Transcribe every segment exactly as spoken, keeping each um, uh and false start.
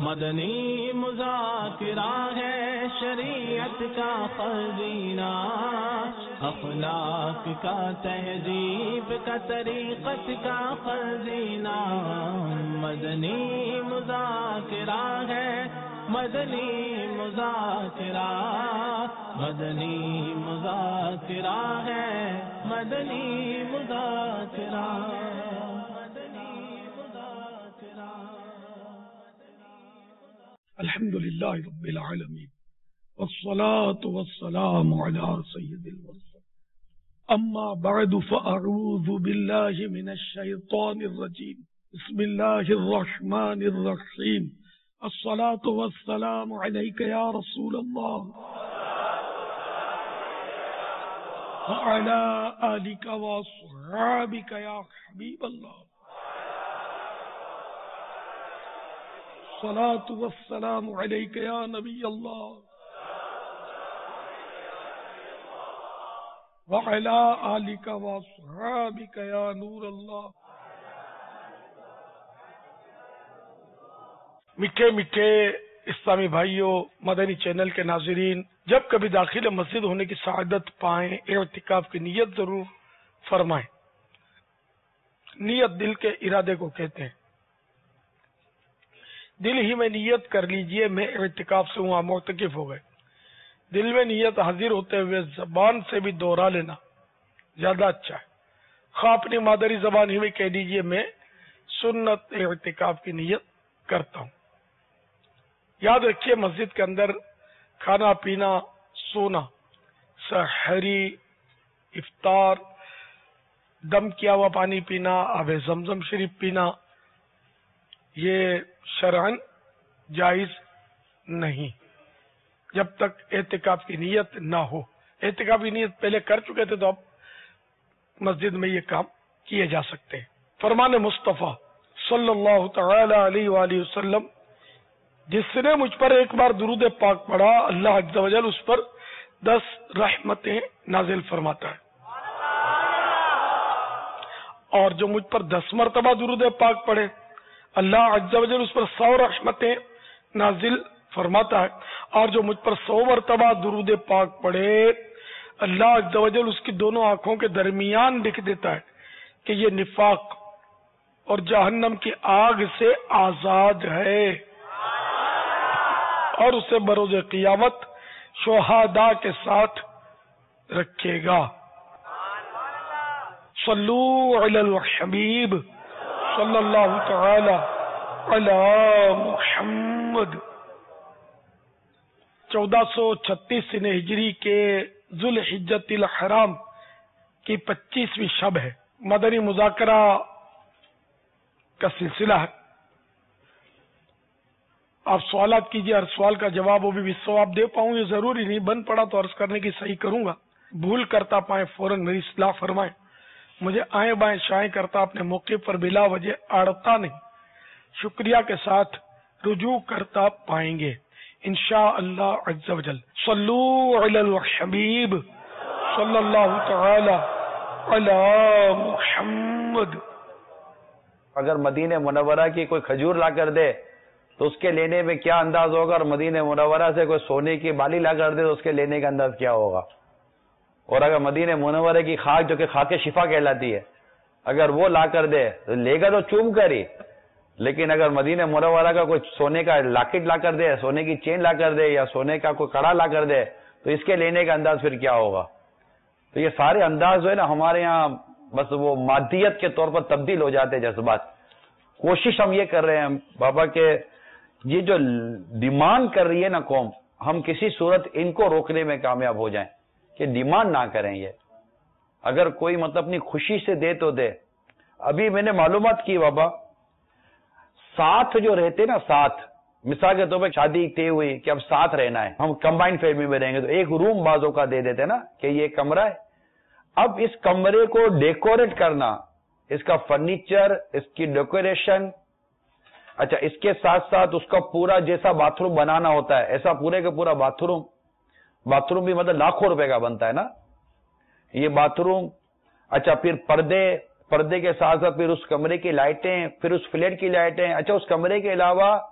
مدنی مذاکرہ ہے شریعت کا خزینہ، اخلاق کا تہذیب کا طریقت کا خزینہ، مدنی مذاکرہ ہے مدنی مذاکرہ، مدنی مذاکرہ ہے مدنی مذاکرہ، مدنی مذاکرہ۔ الحمد للہ رب العالمین والصلاة والسلام على سید المرسلین، اما بعد فاعوذ باللہ من الشیطان الرجیم، بسم اللہ الرحمن الرحیم، الصلاة والسلام علیک یا رسول اللہ وعلى آلک واصحابک یا حبیب اللہ، الصلاة والسلام علیک یا نبی اللہ وعلى آلک واصحابک یا نور اللہ۔ میٹھے میٹھے اسلامی بھائیوں، مدنی چینل کے ناظرین، جب کبھی داخل مسجد ہونے کی سعادت پائیں، اعتکاف کی نیت ضرور فرمائیں۔ نیت دل کے ارادے کو کہتے ہیں۔ دل ہی میں نیت کر لیجئے میں اعتکاف سے ہوں، معتکف ہو گئے۔ دل میں نیت حاضر ہوتے ہوئے زبان سے بھی دوہرا لینا زیادہ اچھا ہے۔ خواہ اپنی مادری زبان ہی میں کہہ دیجئے میں سنت اعتکاف کی نیت کرتا ہوں۔ یاد رکھیے مسجد کے اندر کھانا پینا، سونا، سحری، افطار، دم کیا ہوا پانی پینا، آب زمزم شریف پینا، یہ شرعن جائز نہیں جب تک اعتکاف کی نیت نہ ہو۔ اعتکاف کی نیت پہلے کر چکے تھے تو اب مسجد میں یہ کام کیے جا سکتے ہیں۔ فرمان مصطفیٰ صلی اللہ تعالی علیہ وآلہ وسلم، جس نے مجھ پر ایک بار درود پاک پڑھا اللہ عز و جل اس پر دس رحمتیں نازل فرماتا ہے، اور جو مجھ پر دس مرتبہ درود پاک پڑھے اللہ عز و جل اس پر سو رحمتیں نازل فرماتا ہے، اور جو مجھ پر سو مرتبہ درود پاک پڑھے اللہ عز و جل اس کی دونوں آنکھوں کے درمیان لکھ دیتا ہے کہ یہ نفاق اور جہنم کی آگ سے آزاد ہے، اور اسے بروز قیامت شہداء کے ساتھ رکھے گا۔ صلو علی الحبیب صلی اللہ تعالی علی محمد۔ چودہ سو چھتیس ہجری کے ذوالحجۃ الحرام کی پچیسویں شب ہے۔ مدنی مذاکرہ کا سلسلہ ہے۔ آپ سوالات کیجئے، ہر سوال کا جواب وہ بھی ثواب دے پاؤں یہ ضروری نہیں، بن پڑا تو عرض کرنے کی صحیح کروں گا، بھول کرتا پائیں فوراً میری اصلاح فرمائیں، مجھے آئیں بائیں شائیں کرتا اپنے موقع پر بلا وجہ آڑتا نہیں، شکریہ کے ساتھ رجوع کرتا پائیں گے انشاءاللہ عز و جل۔ صلو علی الحبیب صلی اللہ تعالی علی محمد۔ اگر مدینہ منورہ کی کوئی کھجور لا کر دے تو اس کے لینے میں کیا انداز ہوگا، اور مدینہ منورہ سے کوئی سونے کی بالی لا کر دے تو اس کے لینے کا انداز کیا ہوگا؟ اور اگر مدینہ منورہ کی خاک جو کہ خاک شفا کہلاتی ہے اگر وہ لا کر دے تو لے گا تو چوم کر ہی، لیکن اگر مدینہ منورہ کا کوئی سونے کا لاکٹ لا کر دے، سونے کی چین لا کر دے، یا سونے کا کوئی کڑا لا کر دے تو اس کے لینے کا انداز پھر کیا ہوگا؟ تو یہ سارے انداز جو ہے نا ہمارے یہاں بس وہ مادیت کے طور پر تبدیل ہو جاتے جذبات۔ کوشش ہم یہ کر رہے ہیں بابا کہ یہ جو ڈیمانڈ کر رہی ہے نا قوم، ہم کسی صورت ان کو روکنے میں کامیاب ہو جائیں کہ ڈیمانڈ نہ کریں۔ یہ اگر کوئی مطلب اپنی خوشی سے دے تو دے۔ ابھی میں نے معلومات کی بابا، ساتھ جو رہتے نا، ساتھ مثال کے طور پہ شادی طے ہوئی کہ اب ساتھ رہنا ہے، ہم کمبائنڈ فیملی میں رہیں گے تو ایک روم بازوں کا دے دیتے نا کہ یہ کمرہ ہے۔ اب اس کمرے کو ڈیکوریٹ کرنا، اس کا فرنیچر، اس کی ڈیکوریشن، اچھا اس کے ساتھ ساتھ اس کا پورا جیسا باتھ روم بنانا ہوتا ہے ایسا پورے کا پورا باتھ روم، باتھ روم بھی مطلب لاکھوں روپے کا بنتا ہے نا یہ باتھ روم۔ اچھا پھر پردے، پردے کے ساتھ ساتھ پھر اس کمرے کی لائٹیں، پھر اس فلیٹ کی لائٹیں، اچھا اس کمرے کے علاوہ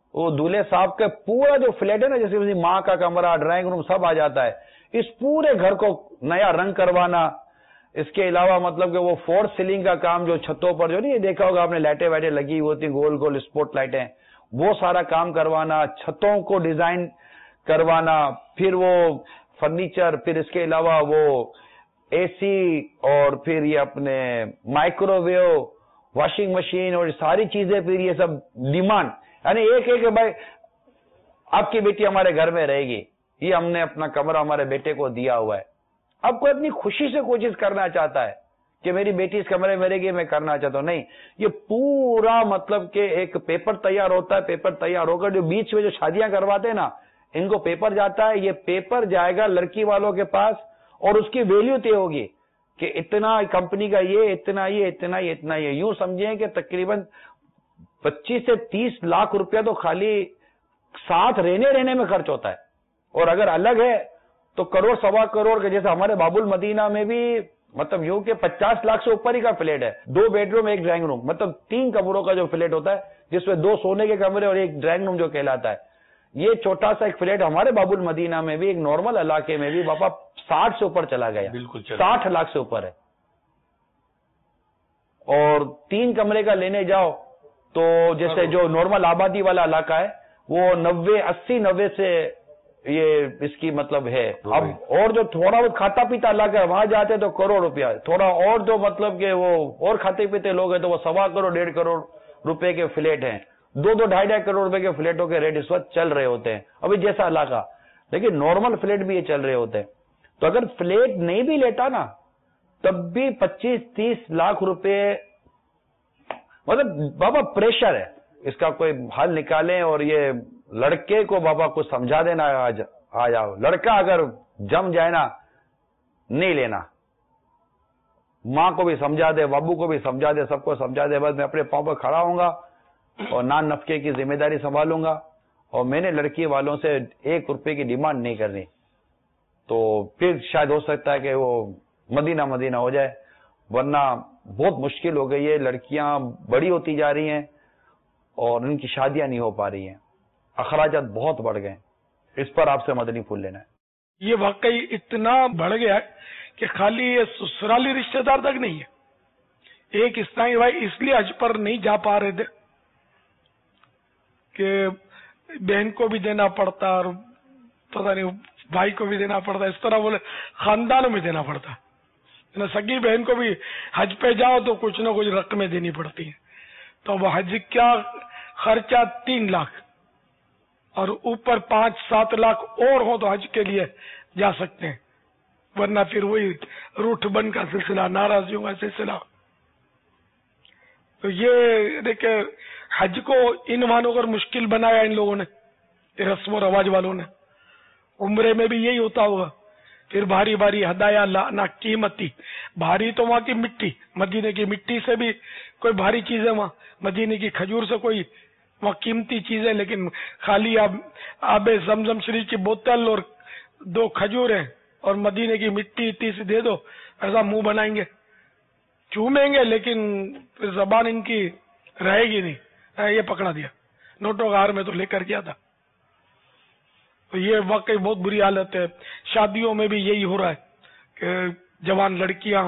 وہ دولہے صاحب کے پورا جو فلیٹ ہے نا، جیسے ماں کا کمرہ، ڈرائنگ روم سب آ جاتا ہے، اس پورے گھر کو نیا رنگ کروانا، اس کے علاوہ مطلب کہ وہ فور سیلنگ کا کام جو چھتوں پر جو نہیں دیکھا ہوگا آپ نے، لائٹیں وائٹیں لگی ہوتی گول گول اسپوٹ لائٹیں، وہ سارا کام کروانا، چھتوں کو ڈیزائن کروانا، پھر وہ فرنیچر، پھر اس کے علاوہ وہ اے سی، اور پھر یہ اپنے مائکرو ویو، واشنگ مشین اور ساری چیزیں، پھر یہ سب ڈیمانڈ، یعنی ایک ایک بھائی آپ کی بیٹی ہمارے گھر میں رہے گی، یہ ہم نے اپنا کمرہ ہمارے بیٹے کو دیا ہوا ہے. اب کوئی اپنی خوشی سے کوئی چیز کرنا چاہتا ہے کہ میری بیٹی اس کمرے میں رہے گی، میں کرنا چاہتا ہوں، نہیں، یہ پورا مطلب کہ ایک پیپر تیار ہوتا ہے، پیپر تیار ہو کر جو بیچ میں جو شادیاں کرواتے ہیں نا، ان کو پیپر جاتا ہے، یہ پیپر جائے گا لڑکی والوں کے پاس اور اس کی ویلیو طے ہوگی کہ اتنا کمپنی کا یہ، اتنا یہ، اتنا یہ، اتنا یہ، یوں سمجھیں کہ تقریباً پچیس سے تیس لاکھ روپیہ تو خالی ساتھ رہنے رہنے میں خرچ ہوتا ہے، اور اگر الگ ہے تو کروڑ سوا کروڑ کے، جیسے ہمارے باب المدینہ میں بھی مطلب یوں کہ پچاس لاکھ سے اوپر ہی کا فلیٹ ہے، دو بیڈ روم ایک ڈرائنگ روم، مطلب تین کمروں کا جو فلیٹ ہوتا ہے، جس میں دو سونے کے کمرے اور ایک ڈرائنگ روم جو کہلاتا ہے، یہ چھوٹا سا ایک فلیٹ ہمارے باب المدینہ میں بھی ایک نارمل علاقے میں بھی بابا ساٹھ سے اوپر چلا گیا، بالکل ساٹھ لاکھ سے اوپر ہے. اور تین کمرے کا لینے جاؤ تو جیسے جو نارمل آبادی والا علاقہ ہے وہ نوے اسی نوے سے یہ اس کی مطلب ہے. اب اور جو تھوڑا بہت کھاتا پیتا علاقہ ہے وہاں جاتے تو کروڑ روپیہ، تھوڑا اور جو مطلب کہ وہ اور کھاتے پیتے لوگ ہیں تو وہ سوا کروڑ ڈیڑھ کروڑ روپے کے فلیٹ ہیں، دو دو ڈھائی ڈھائی کروڑ روپے کے فلیٹوں کے ریٹ اس وقت چل رہے ہوتے ہیں ابھی جیسا علاقہ، لیکن نارمل فلیٹ بھی یہ چل رہے ہوتے ہیں. تو اگر فلیٹ نہیں بھی لیتا نا تب بھی پچیس تیس لاکھ روپے مطلب بابا پریشر ہے، اس کا کوئی حل نکالیں. اور یہ لڑکے کو بابا کچھ سمجھا دینا، آج آ جاؤ، لڑکا اگر جم جائے نا نہیں لینا، ماں کو بھی سمجھا دے، بابو کو بھی سمجھا دے، سب کو سمجھا دے، بس میں اپنے پاؤں پر کھڑا ہوں گا اور نان نفقے کی ذمہ داری سنبھالوں گا، اور میں نے لڑکی والوں سے ایک روپے کی ڈیمانڈ نہیں کرنی، تو پھر شاید ہو سکتا ہے کہ وہ مدینہ مدینہ ہو جائے. ورنہ بہت مشکل ہو گئی ہے، لڑکیاں بڑی ہوتی جا رہی ہیں اور ان کی شادیاں نہیں ہو پا رہی ہیں، اخراجات بہت بڑھ گئے. اس پر آپ سے مدنی پھول لینا ہے. یہ واقعی اتنا بڑھ گیا ہے کہ خالی یہ سسرالی رشتہ دار تک نہیں ہے. ایک اسلامی بھائی اس لیے حج پر نہیں جا پا رہے تھے کہ بہن کو بھی دینا پڑتا اور پتہ نہیں بھائی کو بھی دینا پڑتا، اس طرح بولے خاندانوں میں دینا پڑتا. سگی بہن کو بھی حج پہ جاؤ تو کچھ نہ کچھ رقمیں دینی پڑتی ہیں. تو وہ حج کا خرچہ تین لاکھ اور اوپر پانچ سات لاکھ اور ہو تو حج کے لیے جا سکتے ہیں، ورنہ پھر وہی روٹ بند کا سلسلہ، ناراضیوں کا سلسلہ. تو یہ دیکھیں حج کو ان مانوں کر مشکل بنایا ان لوگوں نے، رسم و رواج والوں نے. عمرے میں بھی یہی ہوتا ہوگا، پھر بھاری بھاری ہدایا لانا، قیمتی بھاری تو وہاں کی مٹی، مدینے کی مٹی سے بھی کوئی بھاری چیزیں، وہاں مدینے کی کھجور سے کوئی وہاں قیمتی چیزیں، لیکن خالی آب آب زمزم شریف کی بوتل اور دو کھجوریں اور مدینے کی مٹی اتنی سی دے دو، ایسا منہ بنائیں گے، چومیں گے، لیکن پھر زبان ان کی رہے گی نہیں. یہ پکڑا دیا نوٹوں کا ہار میں تو لے کر کیا تھا. تو یہ واقعی بہت بری حالت ہے. شادیوں میں بھی یہی ہو رہا ہے کہ جوان لڑکیاں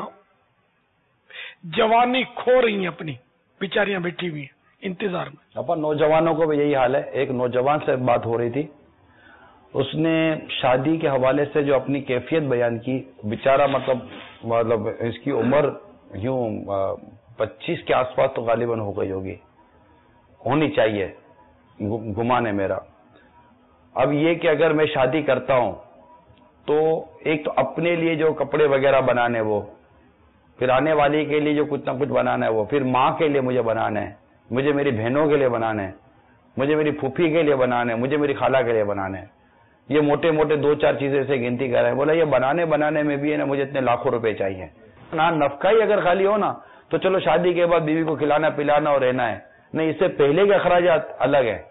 جوانی کھو رہی ہیں، اپنی بیچاریاں بیٹھی ہوئی ہیں انتظار میں. اپن نوجوانوں کو بھی یہی حال ہے. ایک نوجوان سے بات ہو رہی تھی، اس نے شادی کے حوالے سے جو اپنی کیفیت بیان کی، بیچارہ مطلب مطلب اس کی عمر یوں پچیس کے آس پاس تو غالباً ہو گئی ہوگی، ہونی چاہیے گمان ہے میرا. اب یہ کہ اگر میں شادی کرتا ہوں تو ایک تو اپنے لیے جو کپڑے وغیرہ بنانے، وہ پھر آنے والی کے لیے جو کچھ نہ کچھ بنانا ہے، وہ پھر ماں کے لیے مجھے بنانا ہے، مجھے میری بہنوں کے لیے بنانا ہے، مجھے میری پھوپھی کے لیے بنانا ہے، مجھے میری خالہ کے لیے بنانا ہے. یہ موٹے موٹے دو چار چیزیں سے گنتی کر رہے ہیں. بولا یہ بنانے بنانے میں بھی ہے نا مجھے اتنے لاکھوں روپے چاہیے. نہ نفقہ ہی اگر خالی ہو نا تو چلو شادی کے بعد بیوی کو کھلانا پلانا اور رہنا ہے، نہیں اس سے پہلے کے اخراجات الگ ہیں.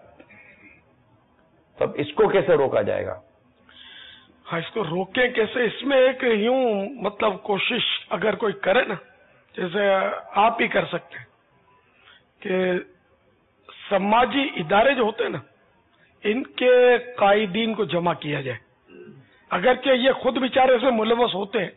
تب اس کو کیسے روکا جائے گا؟ ہاں، اس کو روکیں کیسے؟ اس میں ایک یوں مطلب کوشش اگر کوئی کرے نا، جیسے آپ ہی کر سکتے ہیں کہ سماجی ادارے جو ہوتے ہیں نا، ان کے قائدین کو جمع کیا جائے. اگرچہ یہ خود بیچارے سے ملوث ہوتے ہیں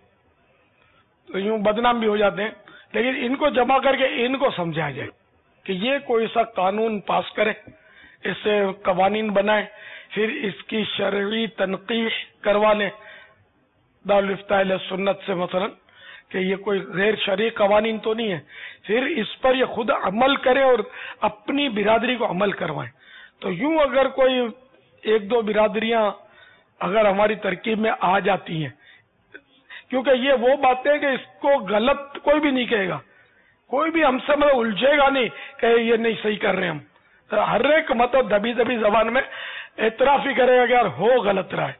تو یوں بدنام بھی ہو جاتے ہیں، لیکن ان کو جمع کر کے ان کو سمجھایا جائے کہ یہ کوئی سا قانون پاس کرے، اس سے قوانین بنائے، پھر اس کی شرعی تنقیح کروا لیں دارالفتاء اہل سنت سے مثلا کہ یہ کوئی غیر شرعی قوانین تو نہیں ہے، پھر اس پر یہ خود عمل کرے اور اپنی برادری کو عمل کروائیں. تو یوں اگر کوئی ایک دو برادریاں اگر ہماری ترکیب میں آ جاتی ہیں، کیونکہ یہ وہ باتیں کہ اس کو غلط کوئی بھی نہیں کہے گا، کوئی بھی ہم سے مطلب الجھے گا نہیں کہ یہ نہیں صحیح کر رہے ہم. ہر ایک مطلب دبی دبی زبان میں اعتراف ہی کرے گا کہ یار ہو غلط رہا ہے.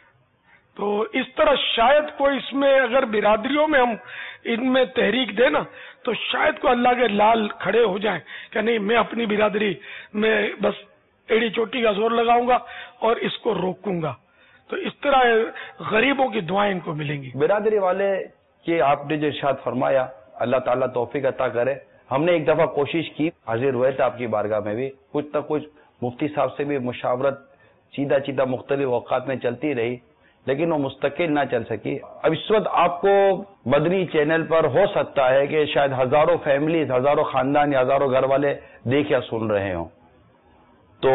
تو اس طرح شاید کوئی اس میں اگر برادریوں میں ہم ان میں تحریک دے نا تو شاید کو اللہ کے لال کھڑے ہو جائیں کہ نہیں میں اپنی برادری میں بس ایڑی چوٹی کا زور لگاؤں گا اور اس کو روکوں گا. تو اس طرح غریبوں کی دعائیں ان کو ملیں گی. برادری والے کہ آپ نے جو ارشاد فرمایا اللہ تعالیٰ توفیق عطا کرے. ہم نے ایک دفعہ کوشش کی، حاضر ہوئے تھے آپ کی بارگاہ میں بھی، کچھ نہ کچھ مفتی صاحب سے بھی مشاورت سیدھا سیدھا مختلف اوقات میں چلتی رہی، لیکن وہ مستقل نہ چل سکی. اب اس وقت آپ کو مدنی چینل پر ہو سکتا ہے کہ شاید ہزاروں فیملیز، ہزاروں خاندان یا ہزاروں گھر والے دیکھ یا سن رہے ہوں. تو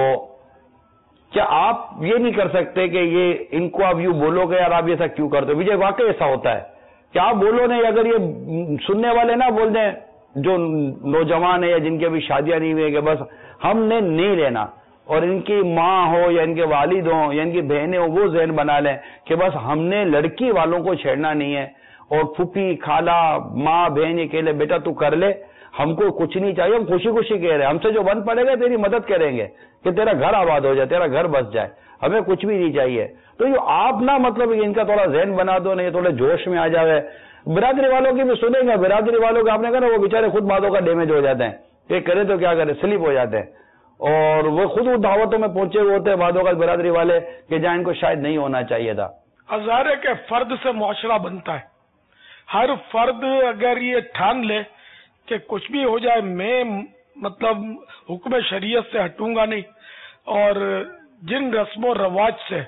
کیا آپ یہ نہیں کر سکتے کہ یہ ان کو آپ یوں بولو گے یار آپ ایسا کیوں کرتے ہو؟ مجھے واقعی ایسا ہوتا ہے کہ آپ بولو نہیں، اگر یہ سننے والے نہ بول دیں جو نوجوان ہیں یا جن کی ابھی شادیاں نہیں ہوئی کہ بس ہم نے نہیں رہنا، اور ان کی ماں ہو یا ان کے والد ہوں یا ان کی بہنیں ہوں وہ ذہن بنا لیں کہ بس ہم نے لڑکی والوں کو چھیڑنا نہیں ہے، اور پھوپھی خالہ ماں بہن یہ کہہ لے بیٹا تو کر لے، ہم کو کچھ نہیں چاہیے، ہم خوشی خوشی کہہ رہے ہیں، ہم سے جو بن پڑے گا تیری مدد کریں گے کہ تیرا گھر آباد ہو جائے، تیرا گھر بس جائے، ہمیں کچھ بھی نہیں چاہیے. تو یہ آپ نہ مطلب ان کا تھوڑا ذہن بنا دو، نہیں تھوڑے جوش میں آ جاوے. برادری والوں کی بھی سنیں گے، برادری والوں کو آپ نے کہا نا وہ بیچارے خود باتوں کا ڈیمیج ہو جاتے ہیں، یہ کرے تو کیا کرے سلپ ہو جاتے ہیں، اور وہ خود وہ دعوتوں میں پہنچے ہوئے ہوتے ہیں بعض اوقات برادری والے کہ جہاں ان کو شاید نہیں ہونا چاہیے تھا. ہزارے کے فرد سے معاشرہ بنتا ہے. ہر فرد اگر یہ ٹھان لے کہ کچھ بھی ہو جائے میں مطلب حکم شریعت سے ہٹوں گا نہیں، اور جن رسم و رواج سے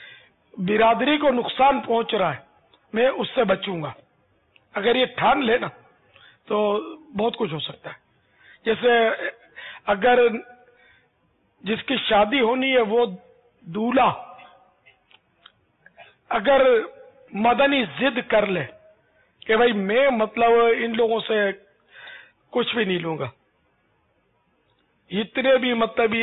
برادری کو نقصان پہنچ رہا ہے میں اس سے بچوں گا، اگر یہ ٹھان لے نا تو بہت کچھ ہو سکتا ہے. جیسے اگر جس کی شادی ہونی ہے وہ دولہا اگر مدنی ضد کر لے کہ بھائی میں مطلب ان لوگوں سے کچھ بھی نہیں لوں گا، اتنے بھی مطلب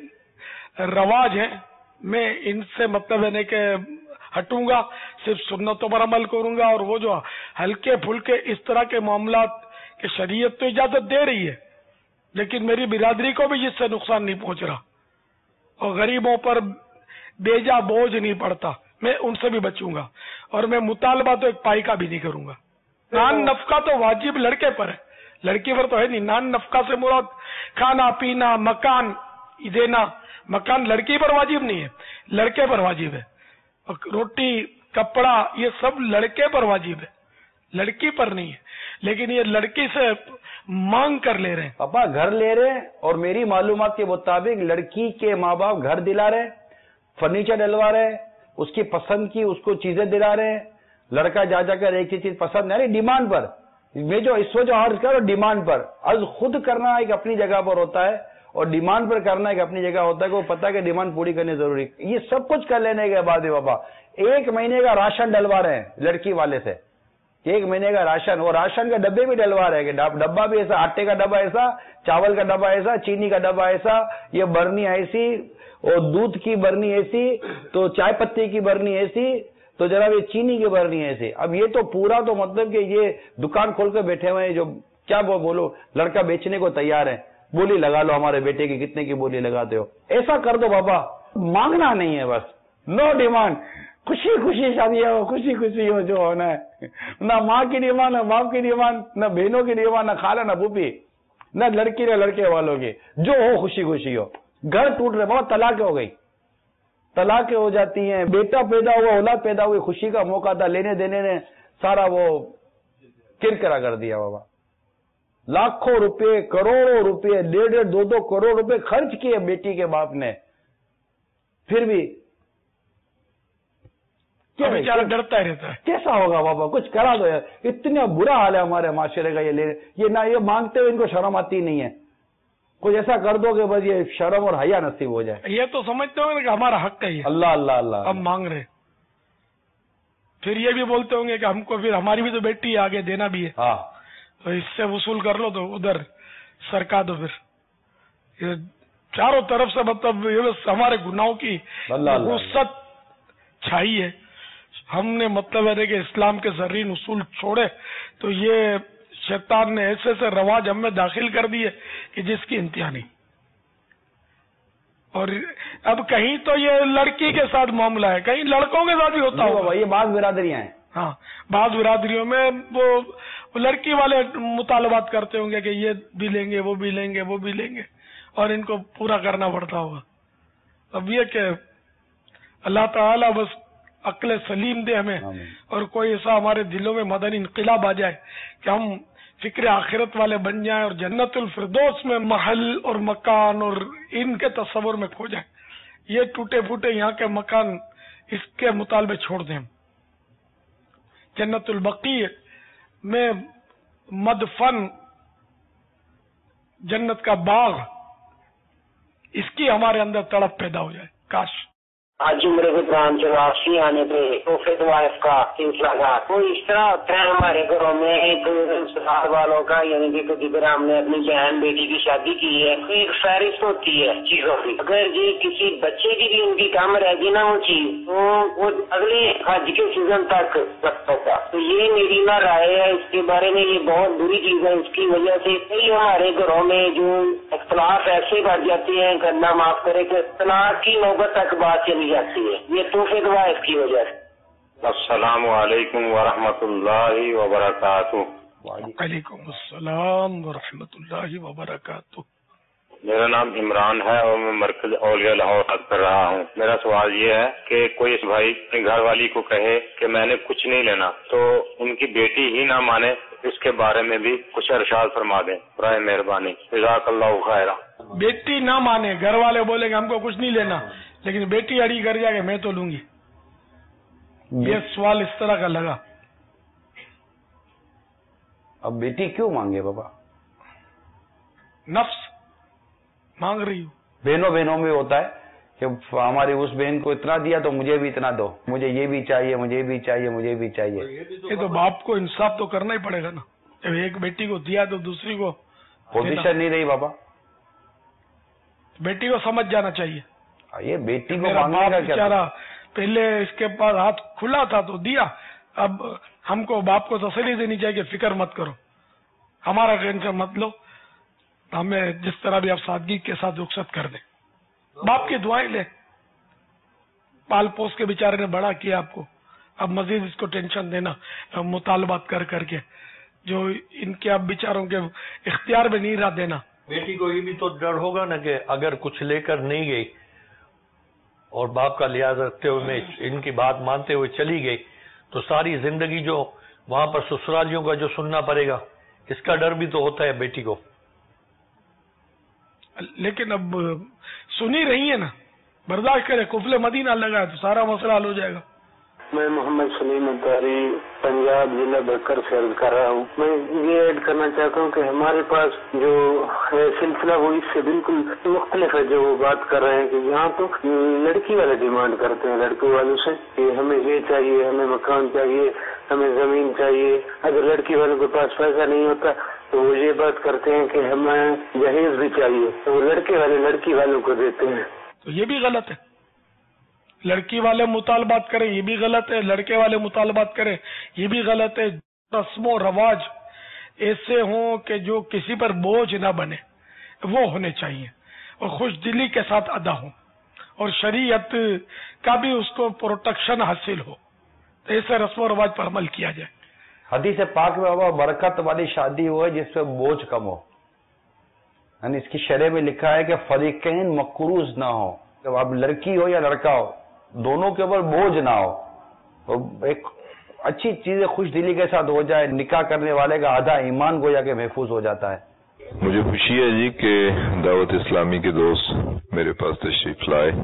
یہ رواج ہیں میں ان سے مطلب ہے کہ ہٹوں گا، صرف سنتوں پر عمل کروں گا، اور وہ جو ہلکے پھلکے اس طرح کے معاملات کہ شریعت تو اجازت دے رہی ہے لیکن میری برادری کو بھی جس سے نقصان نہیں پہنچ رہا اور غریبوں پر بیجا بوجھ نہیں پڑتا، میں ان سے بھی بچوں گا. اور میں مطالبہ تو ایک پائی کا بھی نہیں کروں گا. نان نفقہ تو واجب لڑکے پر ہے، لڑکی پر تو ہے نہیں. نان نفقہ سے مراد کھانا پینا مکان دینا، مکان لڑکی پر واجب نہیں ہے، لڑکے پر واجب ہے. روٹی کپڑا یہ سب لڑکے پر واجب ہے، لڑکی پر نہیں ہے. لیکن یہ لڑکی سے مانگ کر لے رہے ہیں. پاپا گھر لے رہے ہیں، اور میری معلومات کے مطابق لڑکی کے ماں باپ گھر دلا رہے، فرنیچر ڈلوا رہے، اس کی پسند کی اس کو چیزیں دلا رہے ہیں. لڑکا جا جا کر ایک ہی چیز پسند نہیں، ڈیمانڈ پر. میں جو اس وجہ عرض کرو ڈیمانڈ پر، از خود کرنا ایک اپنی جگہ پر ہوتا ہے اور ڈیمانڈ پر کرنا ایک اپنی جگہ ہوتا ہے کہ وہ پتہ ہے کہ ڈیمانڈ پوری کرنی ضروری. یہ سب کچھ کر لینے کے بعد بابا ایک مہینے کا راشن ڈلوا رہے ہیں لڑکی والے سے، ایک مہینے کا راشن، اور راشن کے ڈبے بھی ڈلوا رہے ہیں کہ ڈبہ بھی ایسا، آٹے کا ڈبہ ایسا، چاول کا ڈبہ ایسا، چینی کا ڈبہ ایسا، یہ برنی ایسی، اور دودھ کی برنی ایسی، تو چائے پتی کی برنی ایسی، تو جناب یہ چینی کی برنی ایسی. اب یہ تو پورا تو مطلب کہ یہ دکان کھول کے بیٹھے ہوئے ہیں جو کیا بولو لڑکا بیچنے کو تیار ہے. بولی لگا لو ہمارے بیٹے کی، کتنے کی بولی لگاتے ہو؟ ایسا کر دو بابا، مانگنا نہیں ہے، بس نو ڈیمانڈ، خوشی خوشی شادی ہو، خوشی خوشی ہو جو ہونا ہے. نہ ماں کی ڈیمانڈ، نہ باپ کی ڈیمانڈ، نہ بہنوں کی ڈیمانڈ، نہ خالہ نہ پھوپھی، نہ لڑکی نہ لڑکے والوں کی، جو ہو خوشی خوشی ہو. گھر ٹوٹ رہے بابا، طلاق ہو گئی، طلاقیں ہو جاتی ہیں، بیٹا پیدا ہوا، اولاد پیدا ہوئی، خوشی کا موقع تھا، لینے دینے نے سارا وہ کرکرا کر دیا. بابا لاکھوں روپے، کروڑوں روپے، ڈیڑھ ڈیڑھ دو دو کروڑ روپے خرچ کیے بیٹی کے باپ نے، پھر بھی بیچارہ ڈرتا ہی رہتا ہے. کیسا ہوگا بابا؟ کچھ کرا دو یار. اتنا برا حال ہے ہمارے معاشرے کا. یہ لے یہ نہ یہ مانگتے ہوئے ان کو شرم آتی نہیں ہے. کچھ ایسا کر دو کہ بس یہ شرم اور حیا نصیب ہو جائے. یہ تو سمجھتے ہوں گے کہ ہمارا حق ہے. اللہ اللہ اللہ ہم مانگ رہے. پھر یہ بھی بولتے ہوں گے کہ ہم کو پھر ہماری بھی تو بیٹی آگے دینا بھی ہے. ہاں تو اس سے وصول کر لو تو ادھر سرکا دو. پھر یہ چاروں طرف سے مطلب ہمارے گناہوں کی وسعت چھائی ہے. ہم نے مطلب ہے کہ اسلام کے زرعی اصول چھوڑے تو یہ شیطان نے ایسے ایسے رواج ہم میں داخل کر دیے کہ جس کی انتہا نہیں. اور اب کہیں تو یہ لڑکی کے ساتھ معاملہ ہے, کہیں لڑکوں کے ساتھ بھی ہوتا ہوگا. یہ بعض برادریاں ہیں. ہاں بعض برادریوں میں وہ لڑکی والے مطالبات کرتے ہوں گے کہ یہ بھی لیں گے, وہ بھی لیں گے, وہ بھی لیں گے, اور ان کو پورا کرنا پڑتا ہوگا. اب یہ کہ اللہ تعالیٰ بس عقل سلیم دے ہمیں, اور کوئی ایسا ہمارے دلوں میں مدنی انقلاب آ جائے کہ ہم فکر آخرت والے بن جائیں اور جنت الفردوس میں محل اور مکان اور ان کے تصور میں کھو جائیں. یہ ٹوٹے پھوٹے یہاں کے مکان اس کے مطالبے چھوڑ دیں. جنت البقیع میں مدفن جنت کا باغ, اس کی ہمارے اندر تڑپ پیدا ہو جائے. کاش آج عمرے کے دوران جو واپسی آنے پہ تحفے طوائف کا سلسلہ تھا, وہ اس طرح ہوتا ہے ہمارے گھروں میں ایک سسرال والوں کا, یعنی کہ کسی طرح ہم نے اپنی بہن بیٹی کی شادی کی ہے, ایک فہرست ہوتی ہے چیزوں کی. اگر یہ کسی بچے کی بھی ان کی کام رہ گی نا وہ چیز, تو وہ اگلے حج کے سیزن تک رکھ ہوگا. تو یہ میری نہ رائے ہے اس کے بارے میں. یہ بہت بری چیز ہے. اس کی وجہ سے کئی ہمارے گھروں میں جو اختلاف ایسے بڑھ جاتے ہیں, کرنا معاف کرے کہ طلاق کی نوبت تک بات چلی جاتی ہے, یہ تحفے طوائف کی وجہ سے. السلام علیکم ورحمۃ اللہ وبرکاتہ. وعلیکم السلام ورحمۃ اللہ وبرکاتہ. میرا نام عمران ہے اور میں مرکز اولیاء لاہور بات کر رہا ہوں. میرا سوال یہ ہے کہ کوئی بھائی اپنی گھر والی کو کہے کہ میں نے کچھ نہیں لینا, تو ان کی بیٹی ہی نہ مانے, اس کے بارے میں بھی کچھ ارشاد فرما دیں برائے مہربانی. جزاک اللہ خیرا. بیٹی نہ مانے, گھر والے بولے کہ ہم کو کچھ نہیں لینا, لیکن بیٹی اڑی کر جائے کہ میں تو لوں گی. یہ سوال اس طرح کا لگا. اب بیٹی کیوں مانگے بابا؟ نفس مانگ رہی ہوں. بہنوں بہنوں میں ہوتا ہے کہ ہماری اس بہن کو اتنا دیا تو مجھے بھی اتنا دو, مجھے یہ بھی چاہیے, مجھے بھی چاہیے, مجھے بھی چاہیے. یہ تو باپ کو انصاف تو کرنا ہی پڑے گا نا. جب ایک بیٹی کو دیا تو دوسری کو پوزیشن نہیں رہی بابا. بیٹی کو سمجھ جانا چاہیے. یہ بیٹی کو میرا باپ مانگنے کا بیچارہ پہلے اس کے پاس ہاتھ کھلا تھا تو دیا. اب ہم کو باپ کو تسلی دینی چاہیے کہ فکر مت کرو, ہمارا ٹینشن مت لو, ہمیں جس طرح بھی آپ سادگی کے ساتھ رخصت کر دیں. باپ کی دعائیں لیں. پال پوس کے بیچارے نے بڑا کیا آپ کو, اب مزید اس کو ٹینشن دینا مطالبات کر کر کے جو ان کے اب بیچاروں کے اختیار میں نہیں رہا دینا. بیٹی کو یہ بھی تو ڈر ہوگا نا کہ اگر کچھ لے کر نہیں گئی اور باپ کا لحاظ رکھتے ہوئے میں ان کی بات مانتے ہوئے چلی گئی تو ساری زندگی جو وہاں پر سسرالیوں کا جو سننا پڑے گا, اس کا ڈر بھی تو ہوتا ہے بیٹی کو. لیکن اب سنی رہی ہے نا, برداشت کرے. قفل مدینہ لگا ہے تو سارا مسئلہ حل ہو جائے گا. میں محمد سلیم انصاری پنجاب ضلع بکر سے عرض کر رہا ہوں. میں یہ ایڈ کرنا چاہتا ہوں کہ ہمارے پاس جو ہے سلسلہ وہ اس سے بالکل مختلف ہے. جو وہ بات کر رہے ہیں کہ یہاں تو لڑکی والے ڈیمانڈ کرتے ہیں لڑکوں والوں سے کہ ہمیں یہ چاہیے, ہمیں مکان چاہیے, ہمیں زمین چاہیے. اگر لڑکی والوں کے پاس پیسہ نہیں ہوتا تو وہ یہ بات کرتے ہیں کہ ہمیں جہیز بھی چاہیے, تو وہ لڑکے والے لڑکی والوں کو دیتے ہیں. تو یہ بھی غلط ہے. لڑکی والے مطالبات کریں یہ بھی غلط ہے, لڑکے والے مطالبات کریں یہ بھی غلط ہے. رسم و رواج ایسے ہوں کہ جو کسی پر بوجھ نہ بنے وہ ہونے چاہیے, اور خوش دلی کے ساتھ ادا ہوں, اور شریعت کا بھی اس کو پروٹیکشن حاصل ہو. تو ایسے رسم و رواج پر عمل کیا جائے. حدیث پاک میں بابا برکت والی شادی ہو جس پہ بوجھ کم ہو, یعنی اس کی شرع میں لکھا ہے کہ فریقین مقروض نہ ہو. جب اب لڑکی ہو یا لڑکا ہو دونوں کے اوپر بوجھ نہ ہو, تو ایک اچھی چیز خوش دلی کے ساتھ ہو جائے. نکاح کرنے والے کا آدھا ایمان گویا کہ محفوظ ہو جاتا ہے. مجھے خوشی ہے جی کہ دعوت اسلامی کے دوست میرے پاس تشریف لائے.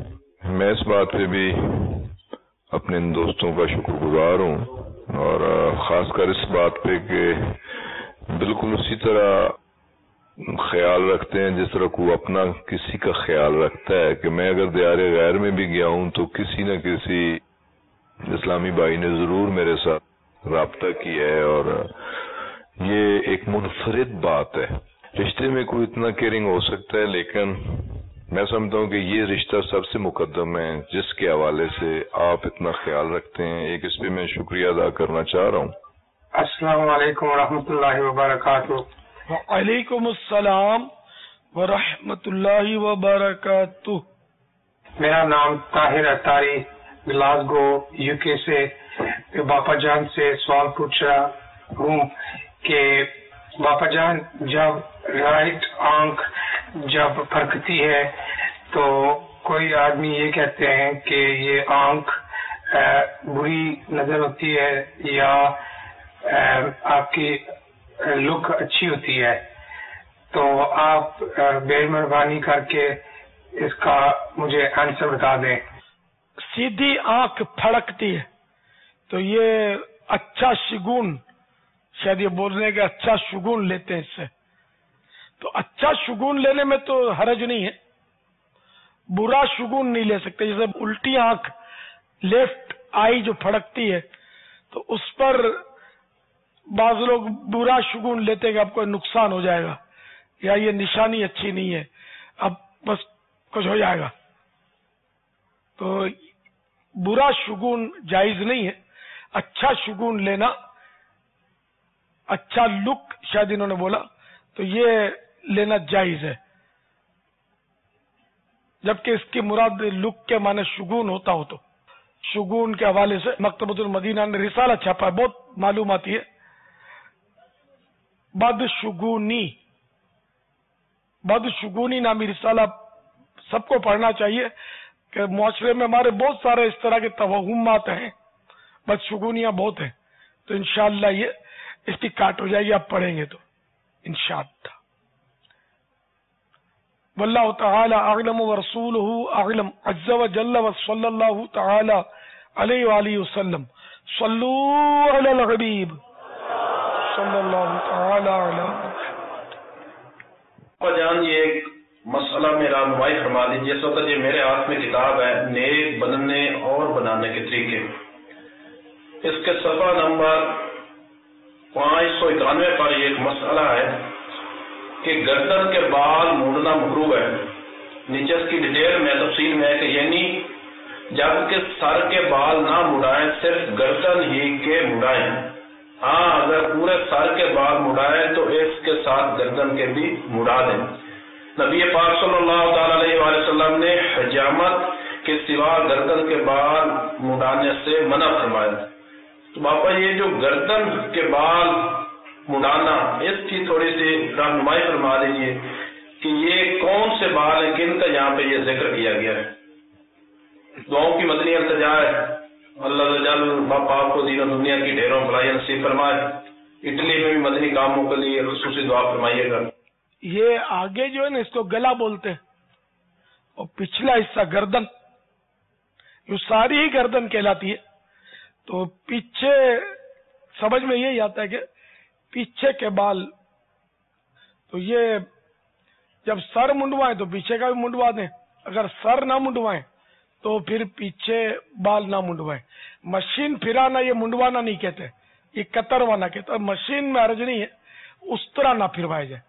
میں اس بات پہ بھی اپنے ان دوستوں کا شکر گزار ہوں، اور خاص کر اس بات پہ کہ بالکل اسی طرح خیال رکھتے ہیں جس طرح کوئی اپنا کسی کا خیال رکھتا ہے، کہ میں اگر دیار غیر میں بھی گیا ہوں تو کسی نہ کسی اسلامی بھائی نے ضرور میرے ساتھ رابطہ کیا ہے، اور یہ ایک منفرد بات ہے۔ رشتے میں کوئی اتنا کیئرنگ ہو سکتا ہے، لیکن میں سمجھتا ہوں کہ یہ رشتہ سب سے مقدم ہے جس کے حوالے سے آپ اتنا خیال رکھتے ہیں۔ ایک اس پہ میں شکریہ ادا کرنا چاہ رہا ہوں۔ السلام علیکم ورحمۃ اللہ وبرکاتہ۔ وعلیکم السلام ورحمۃ اللہ وبرکاتہ۔ میرا نام طاہر اتاری، گلاسگو یو کے سے باپا جان سے سوال پوچھ رہا ہوں کہ باپا جان، جب رائٹ آنکھ جب پھرکتی ہے تو کوئی آدمی یہ کہتے ہیں کہ یہ آنکھ بری نظر ہوتی ہے یا آپ کی لک اچھی ہوتی ہے، تو آپ بے مہربانی کر کے اس کا مجھے آنسر بتا دیں۔ سیدھی آنکھ پھڑکتی ہے تو یہ اچھا شگون، شاید یہ بولنے کے اچھا شگون لیتے ہیں اس سے، تو اچھا شگون لینے میں تو حرج نہیں ہے، برا شگون نہیں لے سکتے۔ جیسے الٹی آنکھ، لیفٹ آئی جو پھڑکتی ہے تو اس پر بعض لوگ برا شگون لیتے کہ اب کوئی نقصان ہو جائے گا یا یہ نشانی اچھی نہیں ہے، اب بس کچھ ہو جائے گا، تو برا شگون جائز نہیں ہے۔ اچھا شگون لینا، اچھا لک شاید انہوں نے بولا، تو یہ لینا جائز ہے، جبکہ اس کی مراد لک کے معنی شگون ہوتا ہو۔ تو شگون کے حوالے سے مکتبۃ المدینہ نے رسالہ چھاپا ہے، بہت معلوماتی ہے، بد شگونی بد شگونی نامی رسالہ سب کو پڑھنا چاہیے، کہ معاشرے میں ہمارے بہت سارے اس طرح کے توہمات ہیں، بد شگونیاں بہت ہیں، تو انشاءاللہ یہ اس کی کاٹ ہو جائے گی، آپ پڑھیں گے تو انشاءاللہ۔ واللہ تعالی اعلم ورسولہ اعلم عز وجل وصلی اللہ تعالی علیہ وآلہ وسلم۔ صلو علی الحبیب صلی اللہ تعالی علی ابا جان، یہ ایک مسئلہ میرا رہنمائی فرما دیجیے۔ اس وقت یہ میرے ہاتھ میں کتاب ہے نیک بننے اور بنانے کے طریقے، اس کے صفحہ نمبر پانچ سو اکانوے پر یہ ایک مسئلہ ہے کہ گردن کے بال مونڈنا مکروہ ہے۔ نیچے اس کی ڈیٹیل میں تفصیل میں ہے کہ یعنی جبکہ سر کے بال نہ مڑائیں، صرف گردن ہی کے مڑائیں۔ ہاں اگر پورے سر کے بال مڑائیں تو اس کے ساتھ گردن کے بھی مڑا دیں۔ نبی پاک صلی اللہ تعالی علیہ وآلہ وسلم نے حجامت کے سوا گردن کے بال مڑانے سے منع فرمایا۔ تو باپا یہ جو گردن کے بال مڑانا، اس کی تھوڑی سی رہنمائی فرما دیجیے کہ یہ کون سے بال ہیں، کن کا یہاں پہ یہ ذکر کیا گیا ہے۔ دعاؤں کی مدنی التجا ہے، اللہ جل باپا آپ کو دین و دنیا کی ڈھیروں بھلائی نصیب فرمائے۔ اٹلی میں بھی مدنی کاموں کے لیے خصوصی دعا فرمائیے گا۔ یہ آگے جو ہے نا اس کو گلا بولتے ہیں، اور پچھلا حصہ گردن، یہ ساری ہی گردن کہلاتی ہے۔ تو پیچھے سمجھ میں یہی آتا ہے کہ پیچھے کے بال، تو یہ جب سر منڈوائیں تو پیچھے کا بھی منڈوا دیں، اگر سر نہ منڈوائیں تو پھر پیچھے بال نہ منڈوائیں۔ مشین پھرانا یہ منڈوانا نہیں کہتے، یہ کتروانا کہتے، اور مشین میں حرج نہیں ہے، اس طرح نہ پھروائے جائے۔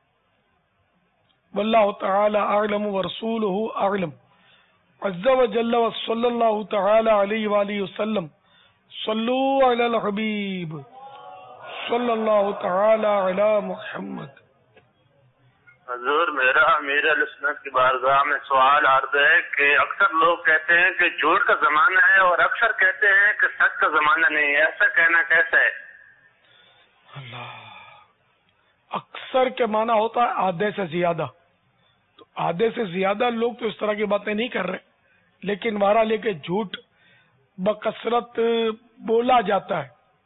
واللہ تعالی اعلم ورسولہ اعلم عز وجل وصلی اللہ تعالی علیہ وآلہ وسلم۔ صلو علی الحبیب صلی اللہ تعالی علی محمد۔ حضور، میرا امیر اہل سنت کی بارگاہ میں سوال عرض ہے کہ اکثر لوگ کہتے ہیں کہ جھوٹ کا زمانہ ہے اور اکثر کہتے ہیں کہ سچ کا زمانہ نہیں ہے، ایسا کہنا کیسا ہے؟ اللہ، اکثر کے معنی ہوتا ہے آدھے سے زیادہ، تو آدھے سے زیادہ لوگ تو اس طرح کی باتیں نہیں کر رہے، لیکن مارا لے کے جھوٹ بکثرت بولا جاتا ہے،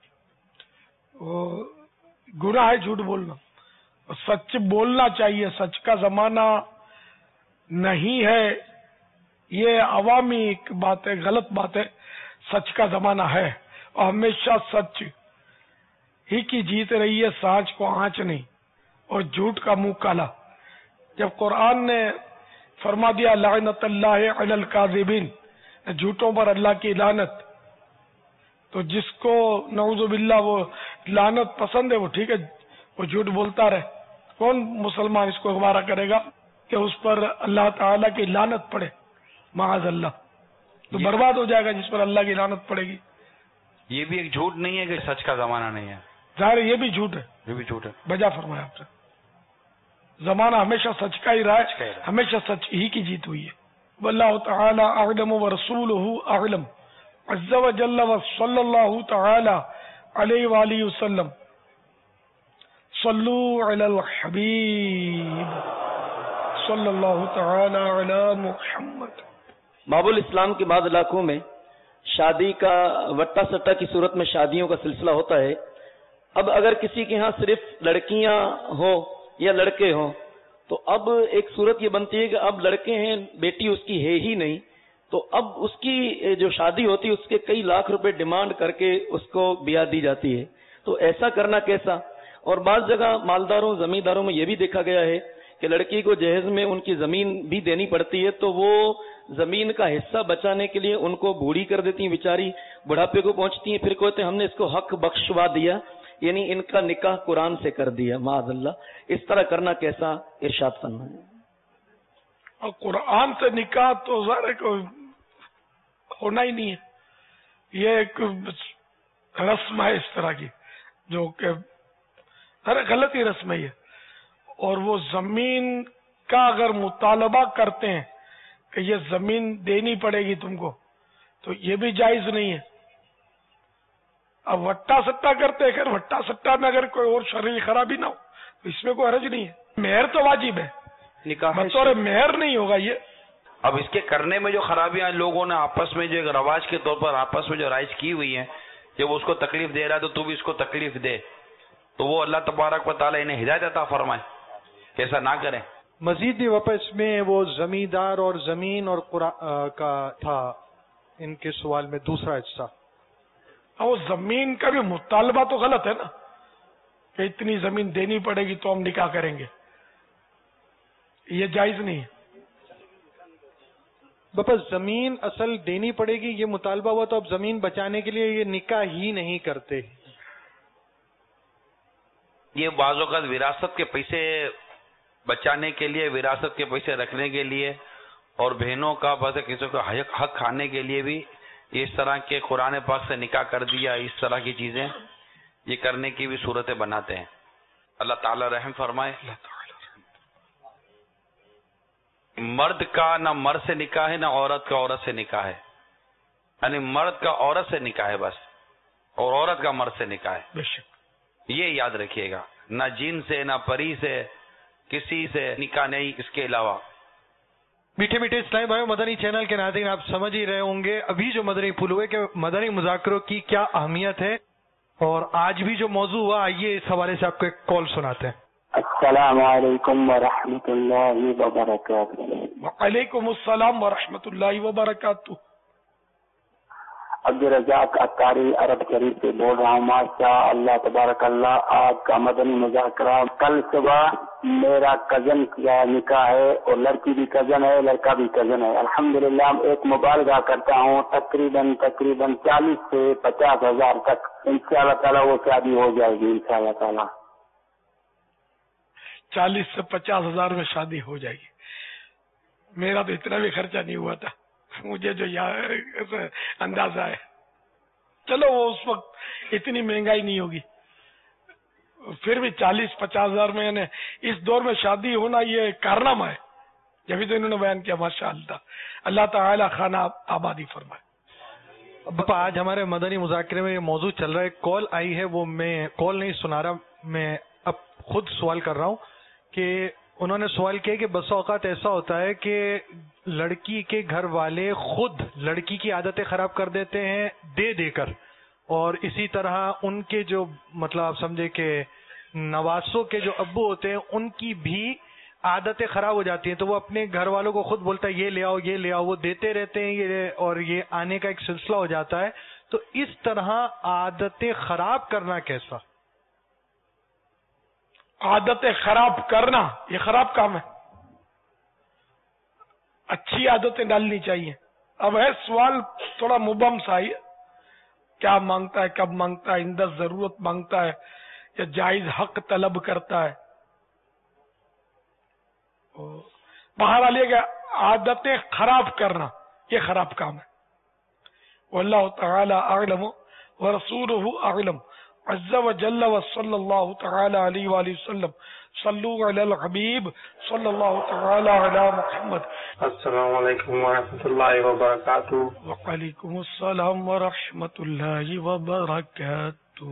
گناہ ہے جھوٹ بولنا، سچ بولنا چاہیے، سچ کا زمانہ نہیں ہے یہ عوامی بات ہے, غلط بات ہے. سچ کا زمانہ ہے اور ہمیشہ سچ ہی کی جیت رہی ہے, سانچ کو آنچ نہیں, اور جھوٹ کا منہ کالا. جب قرآن نے فرما دیا لعنت اللہ علی الکاذبین, جھوٹوں پر اللہ کی لعنت, تو جس کو نعوذ باللہ وہ لعنت پسند ہے وہ ٹھیک ہے, وہ جھوٹ بولتا رہے. کون مسلمان اس کو گوارا کرے گا کہ اس پر اللہ تعالیٰ کی لعنت پڑے؟ معاذ اللہ, تو برباد ہو جائے گا جس پر اللہ کی لعنت پڑے گی. یہ بھی ایک جھوٹ نہیں ہے کہ سچ کا زمانہ نہیں ہے, ظاہر یہ بھی جھوٹ ہے, یہ بھی جھوٹ ہے. بجا فرمایا آپ سے, زمانہ ہمیشہ سچ کا ہی رہا ہے, ہمیشہ سچ ہی کی جیت ہوئی ہے. واللہ تعالی اعلم ورسولہ اعلم عز وجل وصلی اللہ تعالی علیہ وآلہ وسلم. صلو علی الحبیب صلی اللہ تعالی علی محمد. باب الاسلام کے بعض علاقوں میں شادی کا وٹا سٹا کی صورت میں شادیوں کا سلسلہ ہوتا ہے. اب اگر کسی کے ہاں صرف لڑکیاں ہوں یا لڑکے ہوں تو اب ایک صورت یہ بنتی ہے کہ اب لڑکے ہیں, بیٹی اس کی ہے ہی نہیں, تو اب اس کی جو شادی ہوتی ہے اس کے کئی لاکھ روپے ڈیمانڈ کر کے اس کو بیاہ دی جاتی ہے. تو ایسا کرنا کیسا؟ اور بعض جگہ مالداروں زمینداروں میں یہ بھی دیکھا گیا ہے کہ لڑکی کو جہیز میں ان کی زمین بھی دینی پڑتی ہے, تو وہ زمین کا حصہ بچانے کے لیے ان کو بوڑھی کر دیتی ہیں, بیچاری بڑھاپے کو پہنچتی ہیں, پھر کہتے ہیں ہم نے اس کو حق بخشوا دیا, یعنی ان کا نکاح قرآن سے کر دیا. معاذ اللہ, اس طرح کرنا کیسا؟ ارشاد فرمائیں. اور قرآن سے نکاح تو ظاہر کو ہونا ہی نہیں ہے, یہ ایک رسم ہے اس طرح کی جو کہ غلط ہی رسم ہے. اور وہ زمین کا اگر مطالبہ کرتے ہیں کہ یہ زمین دینی پڑے گی تم کو, تو یہ بھی جائز نہیں ہے. اب وٹا سٹا کرتے ہیں, وٹا سٹا میں اگر کوئی اور شرعی خرابی نہ ہو تو اس میں کوئی حرج نہیں ہے. مہر تو واجب ہے, نکاح بطور مہر نہیں ہوگا یہ. اب اس کے کرنے میں جو خرابیاں لوگوں نے آپس میں جو ایک رواج کے طور پر آپس میں جو رائج کی ہوئی ہیں, جب اس کو تکلیف دے رہا ہے تو تو بھی اس کو تکلیف دے, تو وہ اللہ تبارک و تعالیٰ انہیں ہدایت عطا فرمائے کہ ایسا نہ کریں. مزید بھی واپس میں وہ زمیندار اور زمین اور قرآن کا تھا ان کے سوال میں دوسرا حصہ. وہ زمین کا بھی مطالبہ تو غلط ہے نا کہ اتنی زمین دینی پڑے گی تو ہم نکاح کریں گے, یہ جائز نہیں ہے. بس زمین اصل دینی پڑے گی یہ مطالبہ ہوا, تو اب زمین بچانے کے لیے یہ نکاح ہی نہیں کرتے. یہ بعض اوقات وراثت کے پیسے بچانے کے لیے, وراثت کے پیسے رکھنے کے لیے, اور بہنوں کا بس کسی کو حق کھانے کے لیے بھی اس طرح کے قرآن پاک سے نکاح کر دیا, اس طرح کی چیزیں یہ کرنے کی بھی صورتیں بناتے ہیں. اللہ تعالی رحم فرمائے. مرد کا نہ مرد سے نکاح ہے, نہ عورت کا عورت سے نکاح ہے. یعنی مرد کا عورت سے نکاح ہے بس, اور عورت کا مرد سے نکاح ہے. بے شک یہ یاد رکھیے گا, نہ جن سے نہ پری سے کسی سے نکاح نہیں اس کے علاوہ. میٹھے میٹھے اسلامی بھائی, مدنی چینل کے ناظرین آپ سمجھ ہی رہے ہوں گے ابھی جو مدنی پھول ہوئے کہ مدنی مذاکروں کی کیا اہمیت ہے, اور آج بھی جو موضوع ہوا آئیے اس حوالے سے آپ کو ایک کال سناتے ہیں. السلام علیکم ورحمۃ اللہ وبرکاتہ. وعلیکم السلام ورحمۃ اللہ وبرکاتہ. عبدالرزاق عطاری عرب شریف سے بول رہا ہوں. ماشاء اللہ تبارک اللہ, آج کا مدنی مذاکرہ. کل صبح میرا کزن کا نکاح ہے, اور لڑکی بھی کزن ہے, لڑکا بھی کزن ہے. الحمدللہ ایک مبالغہ کرتا ہوں, تقریباً تقریباً چالیس سے پچاس ہزار تک انشاءاللہ تعالیٰ وہ شادی ہو جائے گی انشاءاللہ تعالیٰ. چالیس سے پچاس ہزار میں شادی ہو جائے گی. میرا تو اتنا بھی خرچہ نہیں ہوا تھا, مجھے جو اندازہ ہے. چلو وہ اس وقت اتنی مہنگائی نہیں ہوگی, پھر بھی چالیس پچاس ہزار میں یعنی اس دور میں شادی ہونا یہ کارنامہ ہے. جبھی تو انہوں نے بیان کیا. ماشاء اللہ, اللہ تعالی خانہ آبادی فرمائے. باپا آج ہمارے مدنی مذاکرے میں یہ موضوع چل رہا ہے. کال آئی ہے, وہ میں کال نہیں سنا رہا, میں اب خود سوال کر رہا ہوں کہ انہوں نے سوال کیا کہ بس اوقات ایسا ہوتا ہے کہ لڑکی کے گھر والے خود لڑکی کی عادتیں خراب کر دیتے ہیں دے دے کر, اور اسی طرح ان کے جو مطلب آپ سمجھے کہ نواسوں کے جو ابو ہوتے ہیں ان کی بھی عادتیں خراب ہو جاتی ہیں تو وہ اپنے گھر والوں کو خود بولتا ہے یہ لے آؤ یہ لے آؤ، وہ دیتے رہتے ہیں یہ، اور یہ آنے کا ایک سلسلہ ہو جاتا ہے. تو اس طرح عادتیں خراب کرنا کیسا؟ عادتیں خراب کرنا یہ خراب کام ہے. اچھی عادتیں ڈالنی چاہیے. اب ہے سوال تھوڑا مبہم سا ہی، کیا مانگتا ہے، کب مانگتا ہے، اندر ضرورت مانگتا ہے یا جائز حق طلب کرتا ہے. بہرحال یہ کہ عادتیں خراب کرنا یہ خراب کام ہے. واللہ تعالی اعلم ورسولہ اعلم عز وجل وصلی اللہ تعالی علیہ وآلہ وسلم. صلوا علی الحبیب صلی اللہ تعالی علی محمد. السلام علیکم ورحمۃ اللہ وبرکاتہ. وعلیکم السلام ورحمۃ اللہ وبرکاتہ.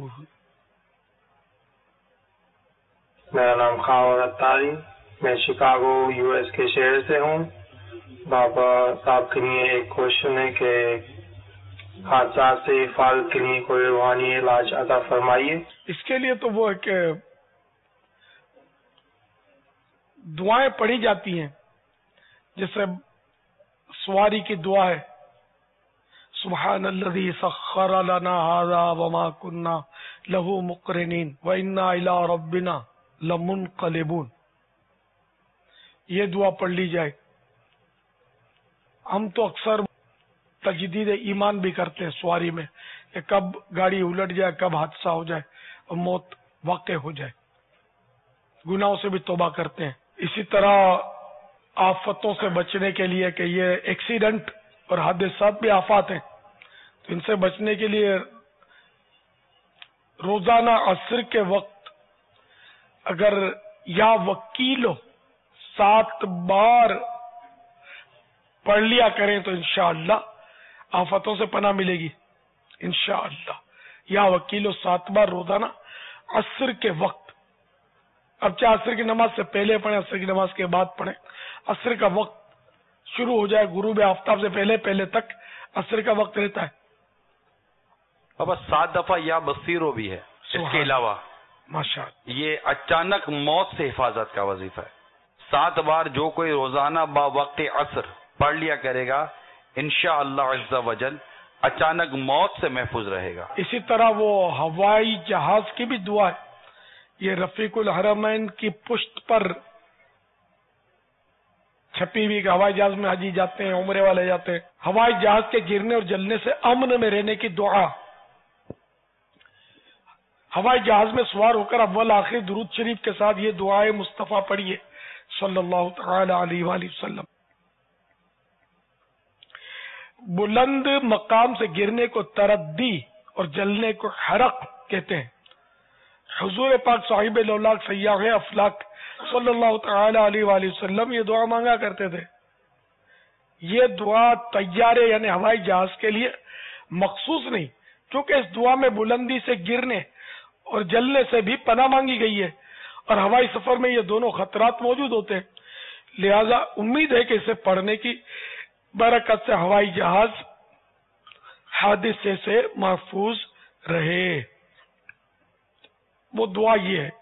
میرا نام خاور اتاری، میں شکاگو یو ایس کے شہر سے ہوں. بابا صاحب کے لیے ایک کوشچن ہے کہ حادثات سے حفاظت کے لیے کوئی روحانی علاج عطا فرمائیے. اس کے لیے تو وہ ہے کہ دعائیں پڑھی جاتی ہیں، جیسے سواری کی دعا ہے سبحان الذی سخر لنا ھذا وما كنا له مقرنین وانا الی ربنا لمنقلبون. یہ دعا پڑھ لی جائے. ہم تو اکثر تجدید ایمان بھی کرتے ہیں سواری میں کہ کب گاڑی الٹ جائے، کب حادثہ ہو جائے اور موت واقع ہو جائے. گناہوں سے بھی توبہ کرتے ہیں. اسی طرح آفتوں سے بچنے کے لیے کہ یہ ایکسیڈنٹ اور حادثات بھی آفات ہیں، تو ان سے بچنے کے لیے روزانہ عصر کے وقت اگر یا وکیلو سات بار پڑھ لیا کریں تو انشاءاللہ آفتوں سے پناہ ملے گی انشاءاللہ. یا وکیلو سات بار روزانہ عصر کے وقت. اب چاہے عصر کی نماز سے پہلے پڑھیں، عصر کی نماز کے بعد پڑھیں. عصر کا وقت شروع ہو جائے غروب آفتاب سے پہلے پہلے تک عصر کا وقت رہتا ہے. بابا سات دفعہ یا بصیرو بھی ہے. اس کے علاوہ ماشاء یہ اچانک موت سے حفاظت کا وظیفہ ہے. سات بار جو کوئی روزانہ با وقت عصر پڑھ لیا کرے گا انشاءاللہ عز وجل اچانک موت سے محفوظ رہے گا. اسی طرح وہ ہوائی جہاز کی بھی دعا ہے. یہ رفیق الحرمین کی پشت پر چھپی ہوئی کہ ہوائی جہاز میں حاجی جاتے ہیں، عمرے والے جاتے ہیں. ہوائی جہاز کے گرنے اور جلنے سے امن میں رہنے کی دعا. ہوائی جہاز میں سوار ہو کر اول آخری درود شریف کے ساتھ یہ دعائے مصطفیٰ پڑھیے صلی اللہ تعالی علیہ وآلہ وسلم. بلند مقام سے گرنے کو تردی اور جلنے کو حرق کہتے ہیں. حضور پاک صاحب لولاک سیاح افلاک صلی اللہ تعالی علیہ وآلہ وسلم یہ دعا مانگا کرتے تھے. یہ دعا طیارے یعنی ہوائی جہاز کے لیے مخصوص نہیں، کیونکہ اس دعا میں بلندی سے گرنے اور جلنے سے بھی پناہ مانگی گئی ہے، اور ہوائی سفر میں یہ دونوں خطرات موجود ہوتے ہیں. لہذا امید ہے کہ اسے پڑھنے کی برکت سے ہوائی جہاز حادثے سے محفوظ رہے. وہ دعا یہ ہے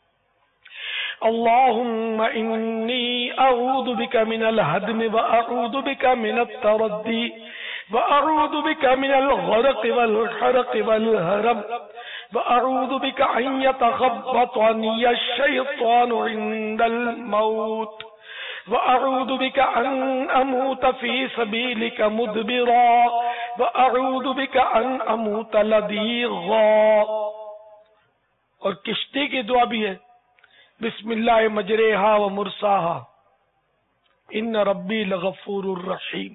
اللہم انی اعوذ بک من الہدم واعوذ بک من التردی واعوذ بک من الغرق والحرق والہرم واعوذ بک ان یتخبطنی الشیطان عند الموت وأعوذ بك أن أموت في سبيلك مدبرا وأعوذ بك أن أموت لديغا. اور کشتی کی دعا بھی ہے بسم اللہ مجریہا و مرساہا ان ربی لغفور الرحیم.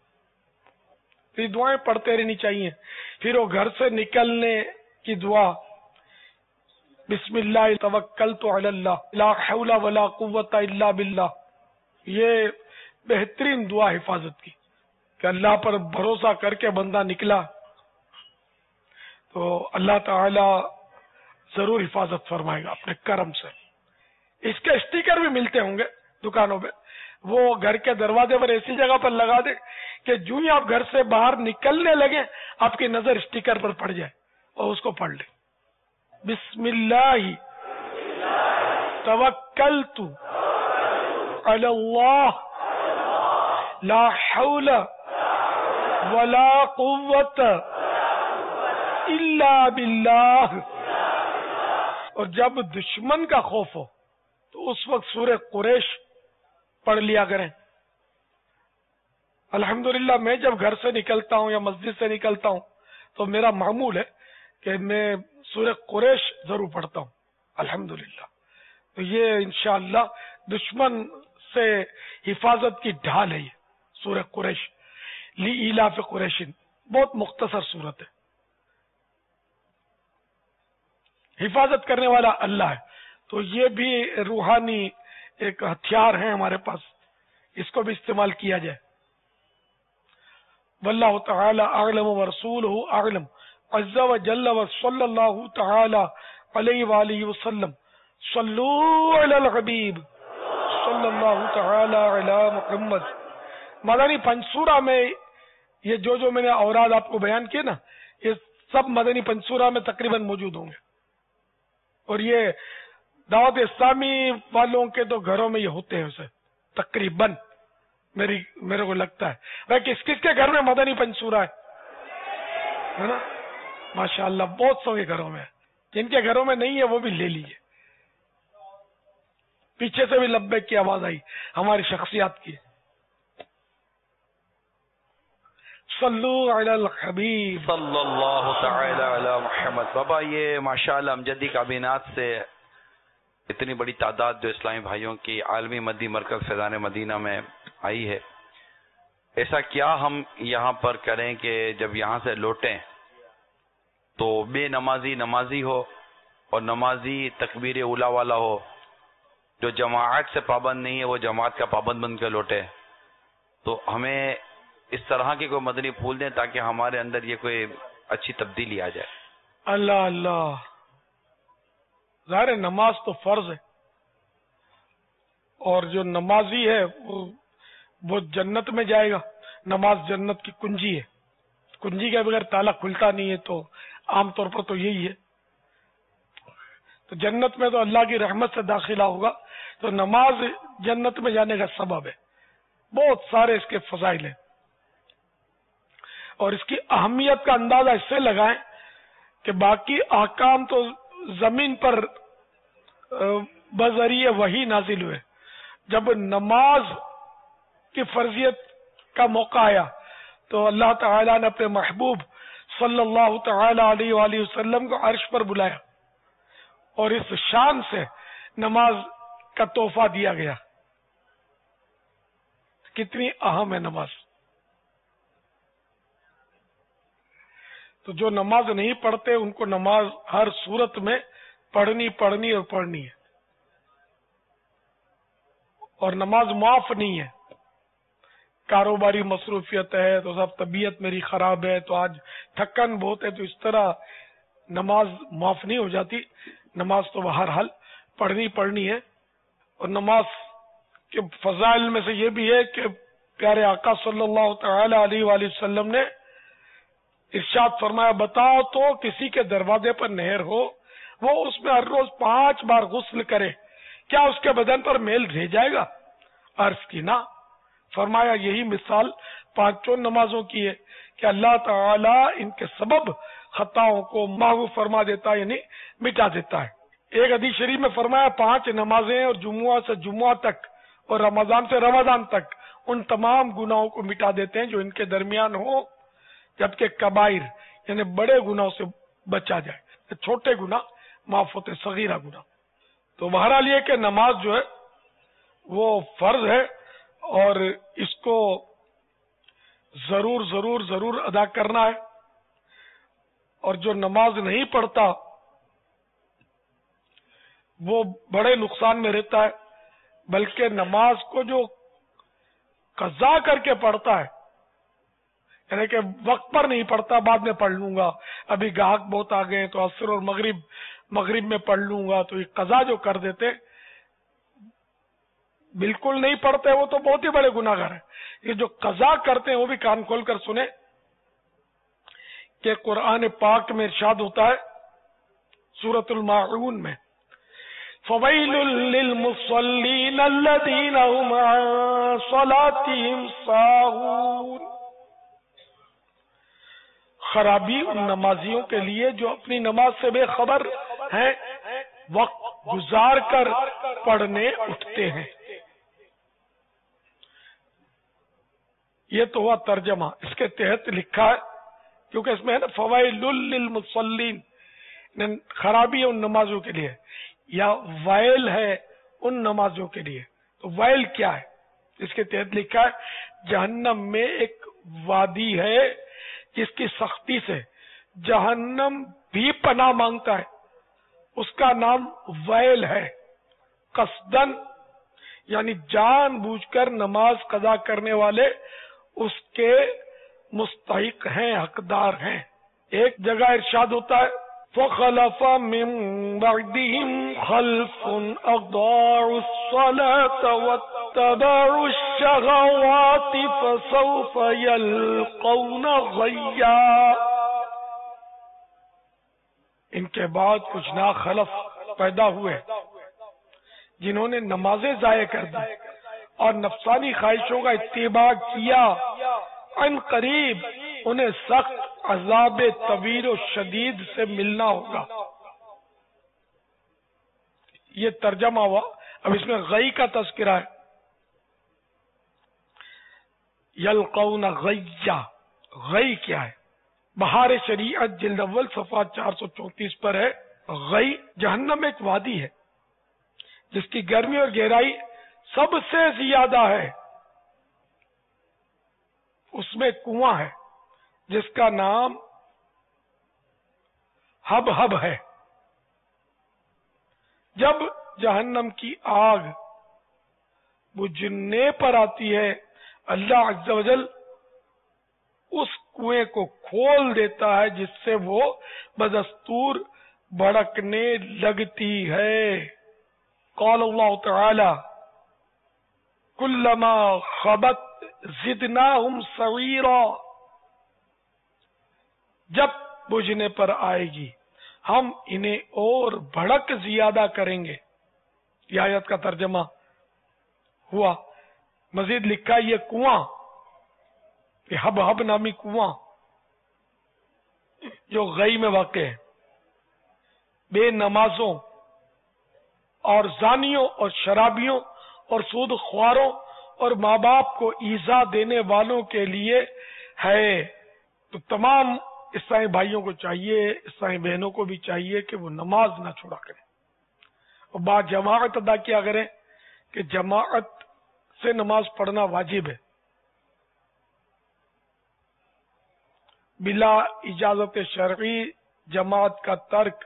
یہ دعائیں پڑھتے رہنی چاہیے. پھر وہ گھر سے نکلنے کی دعا بسم اللہ توکلت علی اللہ لا حول ولا قوت الا باللہ. یہ بہترین دعا حفاظت کی کہ اللہ پر بھروسہ کر کے بندہ نکلا تو اللہ تعالی ضرور حفاظت فرمائے گا اپنے کرم سے. اس کے اسٹیکر بھی ملتے ہوں گے دکانوں پہ، وہ گھر کے دروازے پر ایسی جگہ پر لگا دے کہ جو ہی آپ گھر سے باہر نکلنے لگے آپ کی نظر اسٹیکر پر پڑ جائے اور اس کو پڑھ لیں. بسم اللہ توکلت علی اللہ لا حول ولا قوت الا باللہ. اور جب دشمن کا خوف ہو تو اس وقت سورہ قریش پڑھ لیا کریں. الحمدللہ میں جب گھر سے نکلتا ہوں یا مسجد سے نکلتا ہوں تو میرا معمول ہے کہ میں سورہ قریش ضرور پڑھتا ہوں الحمدللہ. تو یہ انشاءاللہ دشمن سے حفاظت کی ڈھال ہے. یہ سورہ قریش لی ایلاف قریشن بہت مختصر صورت ہے. حفاظت کرنے والا اللہ ہے. تو یہ بھی روحانی ایک ہتھیار ہے ہمارے پاس, اس کو بھی استعمال کیا جائے. واللہ تعالی اعلم ورسولہ اعلم عز وجل وصلی اللہ تعالی علیہ وآلہ وسلم. صلو علی الحبیب صلی اللہ تعالی علی محمد. مدنی پنسورہ میں یہ جو جو میں نے اوراد آپ کو بیان کیے نا, یہ سب مدنی پنسورہ میں تقریباً موجود ہوں گے. اور یہ دعوت اسلامی والوں کے تو گھروں میں یہ ہوتے ہیں اسے تقریباً, میری میرے کو لگتا ہے. بھائی کس کس کے گھر میں مدنی پنسورہ ہے نا؟ ماشاءاللہ بہت سو کے گھروں میں. جن کے گھروں میں نہیں ہے وہ بھی لے لیجیے. پیچھے سے بھی لبیک کی آواز آئی ہماری شخصیات کی. صلو علی الحبیب صلی اللہ تعالی علی محمد. بابا یہ ماشاءاللہ امجدی کابینات سے اتنی بڑی تعداد جو اسلامی بھائیوں کی عالمی مدی مرکز فیضان مدینہ میں آئی ہے, ایسا کیا ہم یہاں پر کریں کہ جب یہاں سے لوٹیں تو بے نمازی نمازی ہو اور نمازی تکبیر اولا والا ہو, جو جماعت سے پابند نہیں ہے وہ جماعت کا پابند بن کے لوٹے. تو ہمیں اس طرح کے کوئی مدنی پھول دیں تاکہ ہمارے اندر یہ کوئی اچھی تبدیلی آ جائے. اللہ اللہ, ظاہر نماز تو فرض ہے, اور جو نمازی ہے وہ جنت میں جائے گا. نماز جنت کی کنجی ہے, کنجی کے بغیر تالا کھلتا نہیں ہے. تو عام طور پر تو یہی ہے. تو جنت میں تو اللہ کی رحمت سے داخلہ ہوگا. تو نماز جنت میں جانے کا سبب ہے. بہت سارے اس کے فضائل ہیں, اور اس کی اہمیت کا اندازہ اس سے لگائیں کہ باقی احکام تو زمین پر بذریعہ وحی نازل ہوئے. جب نماز کی فرضیت کا موقع آیا تو اللہ تعالیٰ نے اپنے محبوب صلی اللہ تعالی علیہ وآلہ وسلم کو عرش پر بلایا, اور اس شان سے نماز کا تحفہ دیا گیا. کتنی اہم ہے نماز. تو جو نماز نہیں پڑھتے ان کو نماز ہر صورت میں پڑھنی پڑھنی اور پڑھنی ہے. اور نماز معاف نہیں ہے. کاروباری مصروفیت ہے تو سب طبیعت میری خراب ہے تو آج تھکن بہت ہے, تو اس طرح نماز معاف نہیں ہو جاتی. نماز تو بہر حال پڑھنی پڑھنی ہے. اور نماز کے فضائل میں سے یہ بھی ہے کہ پیارے آقا صلی اللہ تعالی علیہ وآلہ وسلم نے ارشاد فرمایا, بتاؤ تو کسی کے دروازے پر نہر ہو, وہ اس میں ہر روز پانچ بار غسل کرے, کیا اس کے بدن پر میل رہ جائے گا؟ عرض کی نہ. فرمایا یہی مثال پانچوں نمازوں کی ہے کہ اللہ تعالی ان کے سبب خطاؤں کو معاف فرما دیتا ہے, یعنی مٹا دیتا ہے. ایک حدیث شریف میں فرمایا پانچ نمازیں اور جمعہ سے جمعہ تک اور رمضان سے رمضان تک ان تمام گناہوں کو مٹا دیتے ہیں جو ان کے درمیان ہو, جبکہ کبائر یعنی بڑے گناہوں سے بچا جائے. چھوٹے گناہ معاف ہوتے, صغیرہ گناہ. تو بہرحال یہ کہ نماز جو ہے وہ فرض ہے, اور اس کو ضرور ضرور ضرور ادا کرنا ہے. اور جو نماز نہیں پڑھتا وہ بڑے نقصان میں رہتا ہے, بلکہ نماز کو جو قضا کر کے پڑھتا ہے, یعنی کہ وقت پر نہیں پڑھتا, بعد میں پڑھ لوں گا, ابھی گاہک بہت آ گئے تو عصر اور مغرب مغرب میں پڑھ لوں گا, تو یہ قضا جو کر دیتے بالکل نہیں پڑھتے وہ تو بہت ہی بڑے گناہگار ہیں. یہ جو قضا کرتے ہیں وہ بھی کان کھول کر سنیں کہ قرآن پاک میں ارشاد ہوتا ہے سورۃ الماعون میں, فویل للمصلین الذین هم عن صلاتهم ساہون، خرابی ان نمازیوں کے لیے جو اپنی نماز سے بے خبر ہیں، وقت گزار کر پڑھنے اٹھتے ہیں۔ یہ تو ہوا ترجمہ، اس کے تحت لکھا ہے کیونکہ اس میں ہے نا فوائل للمصلین، خرابی ان نمازوں کے لیے، یا وائل ہے ان نمازوں کے لیے۔ تو وائل کیا ہے؟ اس کے تحت لکھا ہے جہنم میں ایک وادی ہے جس کی سختی سے جہنم بھی پناہ مانگتا ہے، اس کا نام ویل ہے۔ قصدن یعنی جان بوجھ کر نماز قضا کرنے والے اس کے مستحق ہیں، حقدار ہیں۔ ایک جگہ ارشاد ہوتا ہے فَخَلَفَ مِن بَعْدِهِمْ خَلْفٌ أَضَاعُوا الصَّلَاةَ وَاتَّبَعُوا الشَّهَوَاتِ فَسَوْفَ يَلْقَوْنَ غَيًّا۔ ان کے بعد کچھ ناخلف پیدا ہوئے جنہوں نے نمازیں ضائع کر دی اور نفسانی خواہشوں کا اتباع کیا، ان قریب انہیں سخت عذاب طویل و شدید سے ملنا ہوگا۔ یہ ترجمہ ہوا۔ اب اس میں غی کا تذکرہ ہے، یلقون غیا۔ غی کیا ہے؟ بہار شریعت جلد اول صفحہ چار سو چونتیس پر ہے، غی جہنم ایک وادی ہے جس کی گرمی اور گہرائی سب سے زیادہ ہے۔ اس میں کنواں ہے جس کا نام ہب ہب ہے۔ جب جہنم کی آگ بجھنے پر آتی ہے، اللہ عز و جل اس کنویں کو کھول دیتا ہے جس سے وہ بدستور بھڑکنے لگتی ہے۔ قال اللہ تعالی کلما خبت زدناہم سعیرا، جب بجھنے پر آئے گی ہم انہیں اور بھڑک زیادہ کریں گے۔ یہ آیت کا ترجمہ ہوا۔ مزید لکھا یہ کنواں، یہ ہب ہب نامی کنواں جو غی میں واقع ہے، بے نمازوں اور زانیوں اور شرابیوں اور سود خواروں اور ماں باپ کو ایذا دینے والوں کے لیے ہے۔ تو تمام عیسائی بھائیوں کو چاہیے، عیسائی بہنوں کو بھی چاہیے کہ وہ نماز نہ چھوڑا کریں اور با جماعت ادا کیا کریں، کہ جماعت سے نماز پڑھنا واجب ہے۔ بلا اجازت شرعی جماعت کا ترک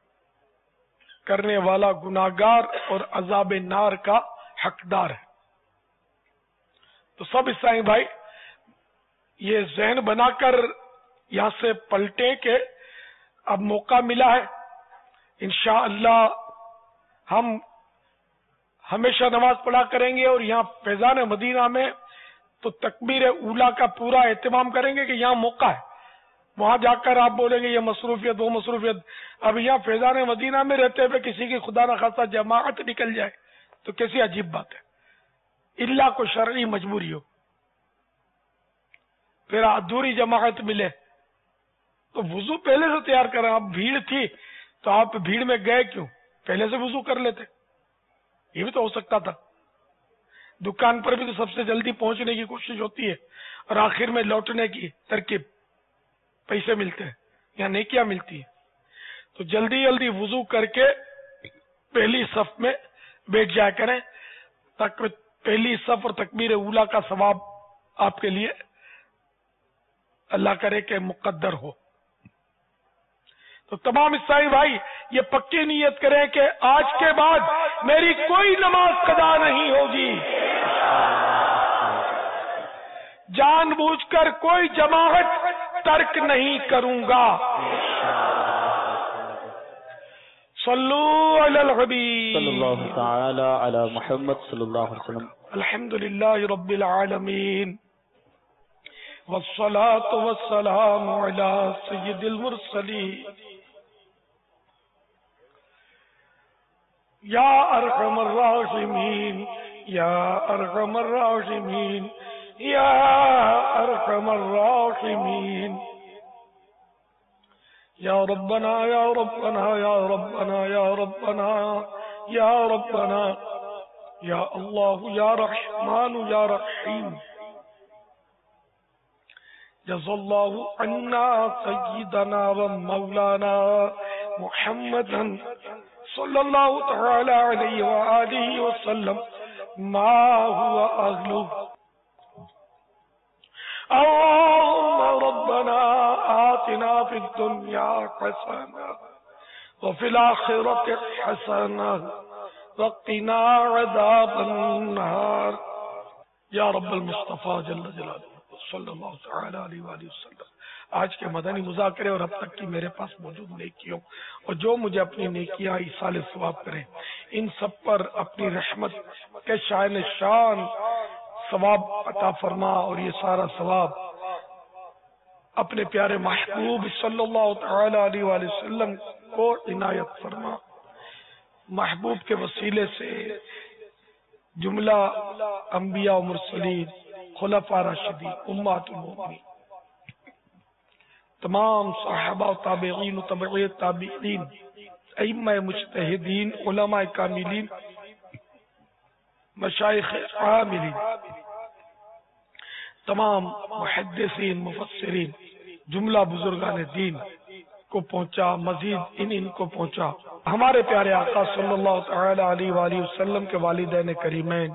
کرنے والا گناہگار اور عذاب نار کا حقدار ہے۔ تو سب عیسائی بھائی یہ ذہن بنا کر یہاں سے پلٹیں کہ اب موقع ملا ہے، انشاءاللہ ہم ہمیشہ نماز پڑھا کریں گے، اور یہاں فیضان مدینہ میں تو تکبیر اولا کا پورا اہتمام کریں گے کہ یہاں موقع ہے۔ وہاں جا کر آپ بولیں گے یہ مصروفیت وہ مصروفیت، اب یہاں فیضان مدینہ میں رہتے ہوئے کسی کی خدا نخواستہ جماعت نکل جائے تو کیسی عجیب بات ہے، اللہ کو شرعی مجبوری ہو، پھر ادھوری جماعت ملے تو وضو پہلے سے تیار کریں۔ اب بھیڑ تھی تو آپ بھیڑ میں گئے کیوں؟ پہلے سے وضو کر لیتے، یہ بھی تو ہو سکتا تھا۔ دکان پر بھی تو سب سے جلدی پہنچنے کی کوشش ہوتی ہے اور آخر میں لوٹنے کی ترکیب، پیسے ملتے ہیں یا نیکیاں ملتی ہے۔ تو جلدی جلدی وضو کر کے پہلی صف میں بیٹھ جایا کریں تاکہ پہلی صف اور تکبیر اولا کا ثواب آپ کے لیے اللہ کرے کہ مقدر ہو۔ تو تمام عیسائی بھائی یہ پکی نیت کریں کہ آج کے بعد میری کوئی نماز قضا نہیں ہوگی، جان بوجھ کر کوئی جماعت ترک نہیں کروں گا۔ صلو علی الحبیب صلی اللہ تعالی علی محمد صلی اللہ علیہ وسلم۔ الحمدللہ رب العالمین والصلاة والسلام علی سید المرسلین۔ या अरहमर राहिमीन, या अरहमर राहिमीन, या अरहमर राहिमीन। या रब्बना या रब्बना या रब्बना या रब्बना या रब्बना या अल्लाह या रहमान या रहीम। जज़ल्लाहु अन्ना सय्यदना व मौलाना मुहम्मदन सल्लल्लाहु तआला अलैहि व आलिहि व सल्लम मा हुवा अहलुहु। अल्लाहुम्मा रब्बना आतिना फिद दुनिया हसना व फिल आखिरति हसना व क़िना अज़ाबन नार। या रब्बल मुस्तफ़ा जल्ल जलालुहु सल्लल्लाहु तआला अलैहि वसल्लम। आज के मदनी मुज़ाकरे और अब तक की मेरे पास मौजूद नेकियों और जो मुझे अपनी नेकियां ईसाले सवाब करें, इन सब पर अपनी रहमत के शान शान सवाब अता फरमा और ये सारा सवाब अपने प्यारे महबूब सल्लल्लाहु तआला अलैहि वसल्लम को इनायत फरमा। महबूब के वसीले से जुमला अंबिया और मुरसलीन, खुलफा राशिदीन, उम्मतुल मोमिनीन, तमाम सहाबा ताबईन तबई ताबईन, अइम्मा मुज्तहिदीन, उलमा कामिलीन, मशाइख आमिलीन, तमाम मुहद्दिसीन मुफस्सिरीन, जुमला बुजुर्गान दीन को पहुंचा, मजीद इन इनको पहुंचा। हमारे प्यारे आका सल्लल्लाहु तआला अलैहि वसल्लम के वालिदैन करीमैन,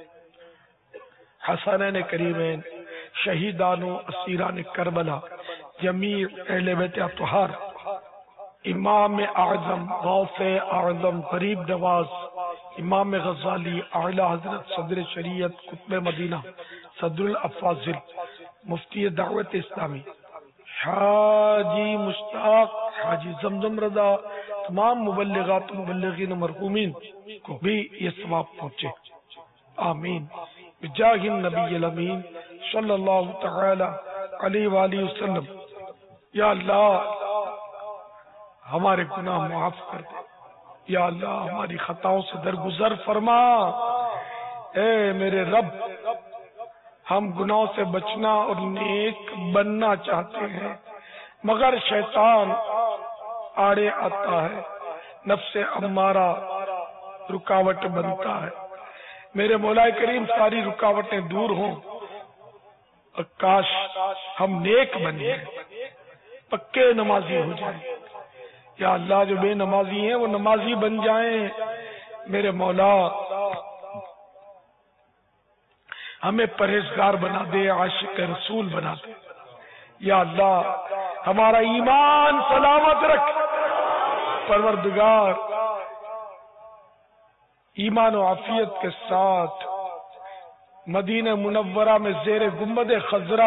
हसनैन करीमैन, शहीदानो असीरान करबला, जमीर अहले बैत अतहार, इमाम आज़म गौसे आज़म गरीब नवाज, इमाम गजाली, आला हजरत सदर शरीयत, कुतुब मदीना, सदरुल अफाजिल, मुफ्ती दावत इस्लामी, हाजी मुश्ताक, हाजी जमजम रजा, तमाम मुबल्लिगात मुबल्लिगीन मरहूमीन को भी ये सवाब पहुंचे। आमीन बिजाहिन नबील अमीन सल्लल्लाहु तआला अलैहि वालिहि वसल्लम। या अल्लाह हमारे गुनाह माफ कर दे, या अल्लाह हमारी खताओं से दरगुजर फरमा। ए मेरे रब, हम गुनाहों से बचना और नेक बनना चाहते हैं, मगर शैतान आड़े आता है, नफ्से अम्मारा रुकावट बनता है। मेरे मौला करीम सारी रुकावटें दूर हों और काश हम नेक बन जाएं, पक्के नमाजी हो जाएं। या अल्लाह जो बेनमाजी हैं वो नमाजी बन जाएं। मेरे मौला हमें परहेजगार बना दे, आशिक रसूल बना दे। या अल्लाह हमारा ईमान सलामत रख। परवरदिगार ईमान और आफियत के साथ मदीना मुनव्वरा में जेर गुम्बद खजरा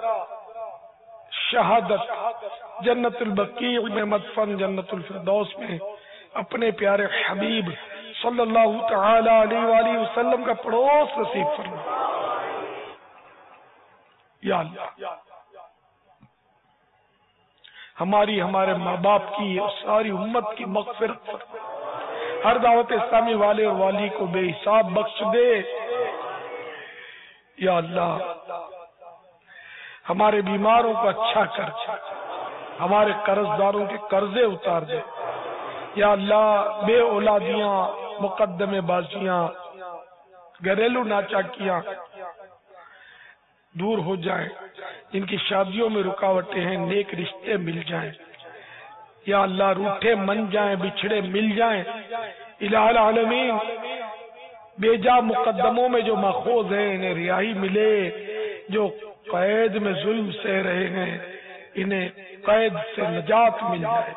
शहादत जन्नतुल बकी में मदफन जन्नतुल फिरदौस में अपने प्यारे हबीब सल्लल्लाहु तआला अलैहि वसल्लम का पड़ोस नसीब फरमा। या अल्लाह हमारी, हमारे माँ बाप की और सारी उम्मत की मग़फ़िरत फरमा। हर दावत इस्लामी वाले और वाली को बेहिसाब बख्श दे। या अल्लाह हमारे बीमारों को अच्छा कर, हमारे कर्जदारों के कर्जे उतार दे। या अल्लाह बे औलादियां, मुकद्दमे बाजियां, घरेलू नाचाकियां दूर हो जाएं, इनकी शादियों में रुकावटें हैं, नेक रिश्ते मिल जाएं। या अल्लाह रूठे मन जाएं, बिछड़े मिल जाएं। इलाहुल आलमीन बेजा मुकद्दमों में जो मखूज हैं इन्हें रिहाई मिले, जो कैद में जुल्म सह रहे हैं इन्हें कैद से निजात मिल जाए।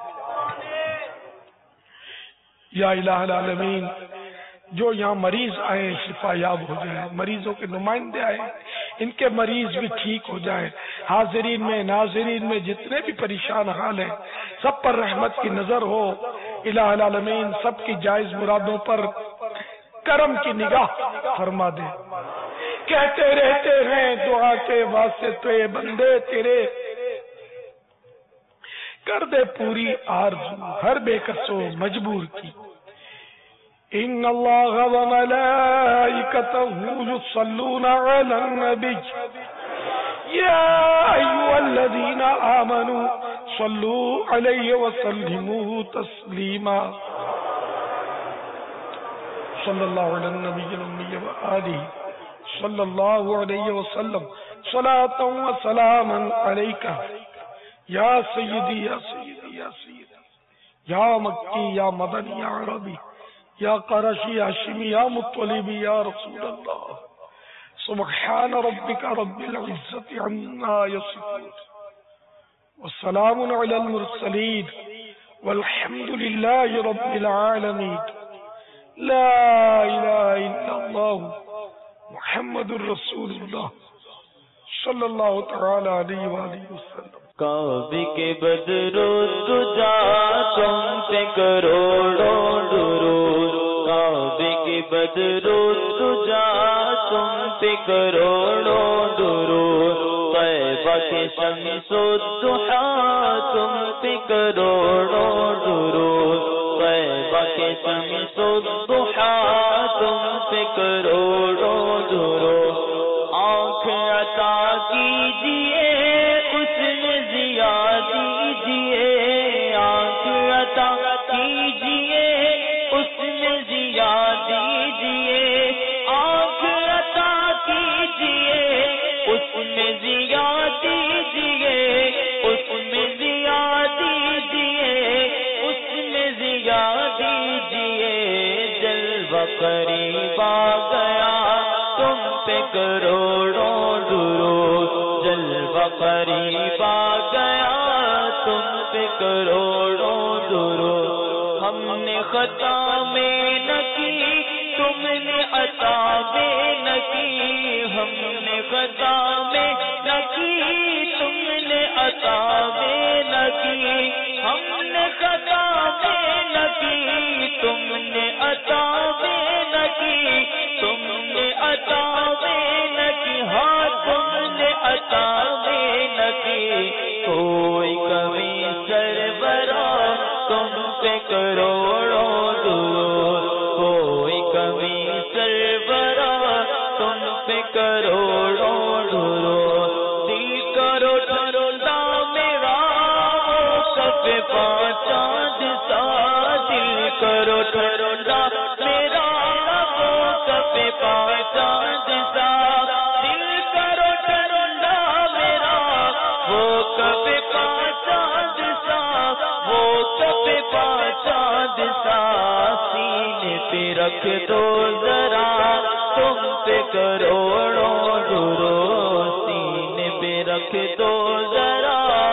या इलाहुल आलमीन जो यहाँ मरीज आए शिफा याब हो जाए, मरीजों के नुमाइंदे आए इनके मरीज भी ठीक हो जाए। हाजिरीन में नाजिरीन में जितने भी परेशान हाल हैं सब पर रहमत की नजर हो। इलाहुल आलमीन सबकी जायज मुरादों पर करम की निगाह फरमा दे। कहते रहते हैं दुआ के वास्ते तो बंदे तेरे, कर दे पूरी आरज़ू हर बेकसो मजबूर की। إن الله وملائكته يصلون على النبي يا أيها الذين آمنوا صلوا عليه وسلموا تسليما صلى الله على النبي الأمي وآله صلى الله عليه وسلم صلاة وسلاما عليك يا سيدي يا سيدي يا سيدي يا مكي يا مدني يا عربي يا قرشي يا هاشمي يا مطلبي يا رسول الله سبحان ربك رب العزة عما يصفون والسلام على المرسلين والحمد لله رب العالمين لا إله إلا الله محمد رسول الله صلی اللہ تعالی علیہ وآلہ وسلم. کعبے کے بدرو تجا تم پہ کروڑوں درود، کعبے کے بدرو تجا تم پہ کروڑوں درود، طیبہ کے شمس الضحیٰ تم پہ کروڑوں درود، طیبہ کے شمس الضحیٰ تم پہ کروڑوں درود. آنکھ عطا کیجئے اس نے ضیا دیجئے، آنکھ عطا کیجئے اس نے ضیا دیجئے، آنکھ عطا کیجئے اس نے ضیا دیجئے، اس میں ضیا دیجئے، اس میں ضیا دیجئے. جلوہ قریب آ گیا تم پہ کروڑوں درود، جلوہ قریب آ گیا تم پہ کروڑوں درود. ہم نے خطا میں نہ کی تم نے عطا میں نہ کی، ہم نے خطا میں نہ کی تم نے عطا میں نہ کی، ہم نے خطا میں نہ کی تم نے عطا میں نہ کی، تم نے عطا میں نہ کی، ہاں تم نے عطا میں نہ کی. کوئی کمی سربراہ تم پہ کروڑوں درود، کوئی کمی سربراہ تم پہ کروڑوں درود. دل کرو ٹھنڈا میرا وہ کف پانچ چاند سا، دل کرو ٹھنڈا میرا وہ کف پانچ چاند سا، دل کرو ٹھنڈا میرا وہ کف پانچ چاند سا، وہ کف پانچ چاند سا. سینے پہ رکھ دو ذرا تم پہ کروڑوں درود، سینے پہ رکھ دو ذرا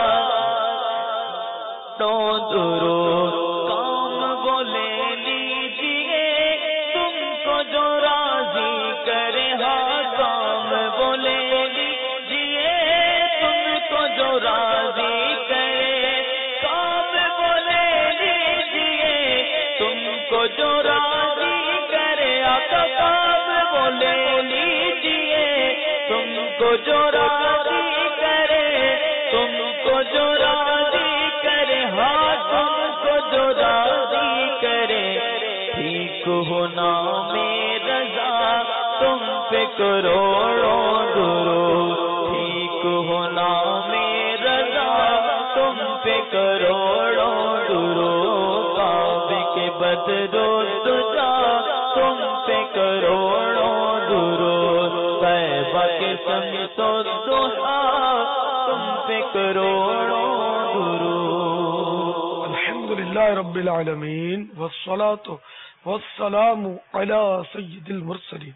تو درود. کام وہ لے لیجئے تم کو جو راضی کرے، ہاں کام وہ لے لیجئے تم کو جو راضی کرے، کام وہ لے لیجئے تم کو جو راضی کرے. آقا کام وہ لے لیجئے تم کو جو راضی کرے، تم کو جو راضی کرے، ہاں تم کو جو راضی کرے. ٹھیک ہونا میں رضا تم پہ کروڑوں درود، ٹھیک ہونا میں رضا تم پہ کروڑوں درود. کعبے کے بدرو تجا تم پہ کروڑوں درود، طیبہ کے شمس الضحیٰ تم پہ کروڑوں درود. الحمدللہ رب العالمین والصلاة والسلام علی سید المرسلین.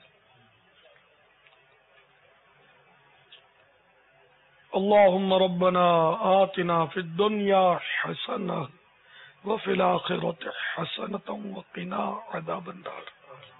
اللهم ربنا آتنا في الدنيا حسنة وفي الآخرة حسنة وقنا عذاب النار.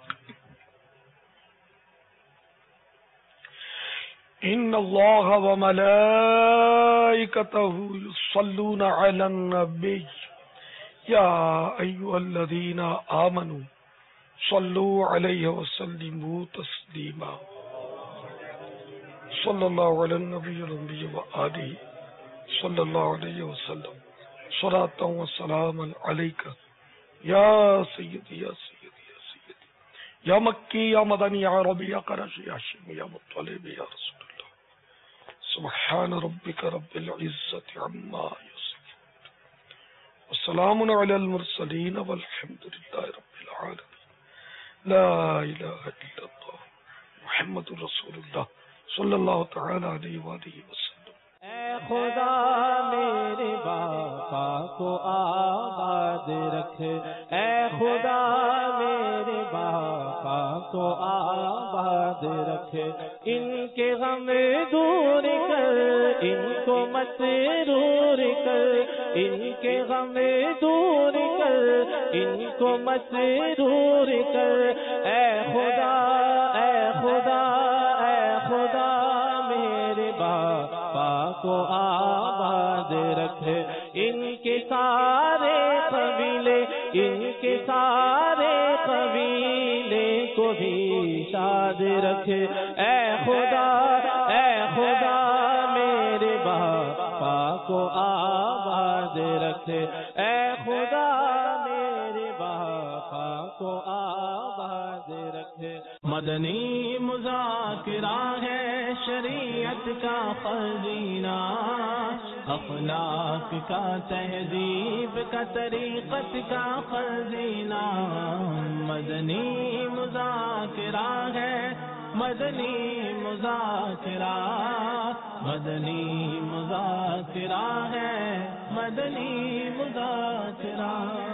إن الله وملائكته يصلون على النبي يا أيها الذين آمنوا صلوا عليه وسلموا تسليما. صلى الله على النبي الأمي وآله صلى الله عليه وسلم صلاة وسلاما عليك يا سيدي يا سيدي یا مکی یا مدنی یا عربی یا قرشی یا شیمی یا مطلبی یا رسول اللہ. سبحان ربک رب العزت عما یصفون وسلام علی المرسلین والحمد للہ رب العالمین. لا الہ الا اللہ محمد رسول اللہ صلی اللہ تعالی علیہ وآلہ وسلم. اے خدا میرے باپا کو آباد رکھ، اے خدا میرے باپا کو آباد رکھ، ان کے غم دور کر، ان کو مسرور کر، ان کے غم دور کر، ان کو مسرور کر. اے خدا اے خدا اے خدا میرے باپا کو آباد رکھ، ان کے سارے قبیلے، ان کے سارے قبیلے کو بھی شاد رکھ. اے خدا اے خدا میرے باپا کو آباد رکھ، اے خدا میرے باپا کو آباد رکھ. مدنی مذاکرہ ہے شریعت کا خزینہ، اخلاق کا تہذیب کا طریقت کا خزینہ. مدنی مذاکرہ ہے، مدنی مذاکرہ، مدنی مذاکرہ ہے، مدنی مذاکرہ.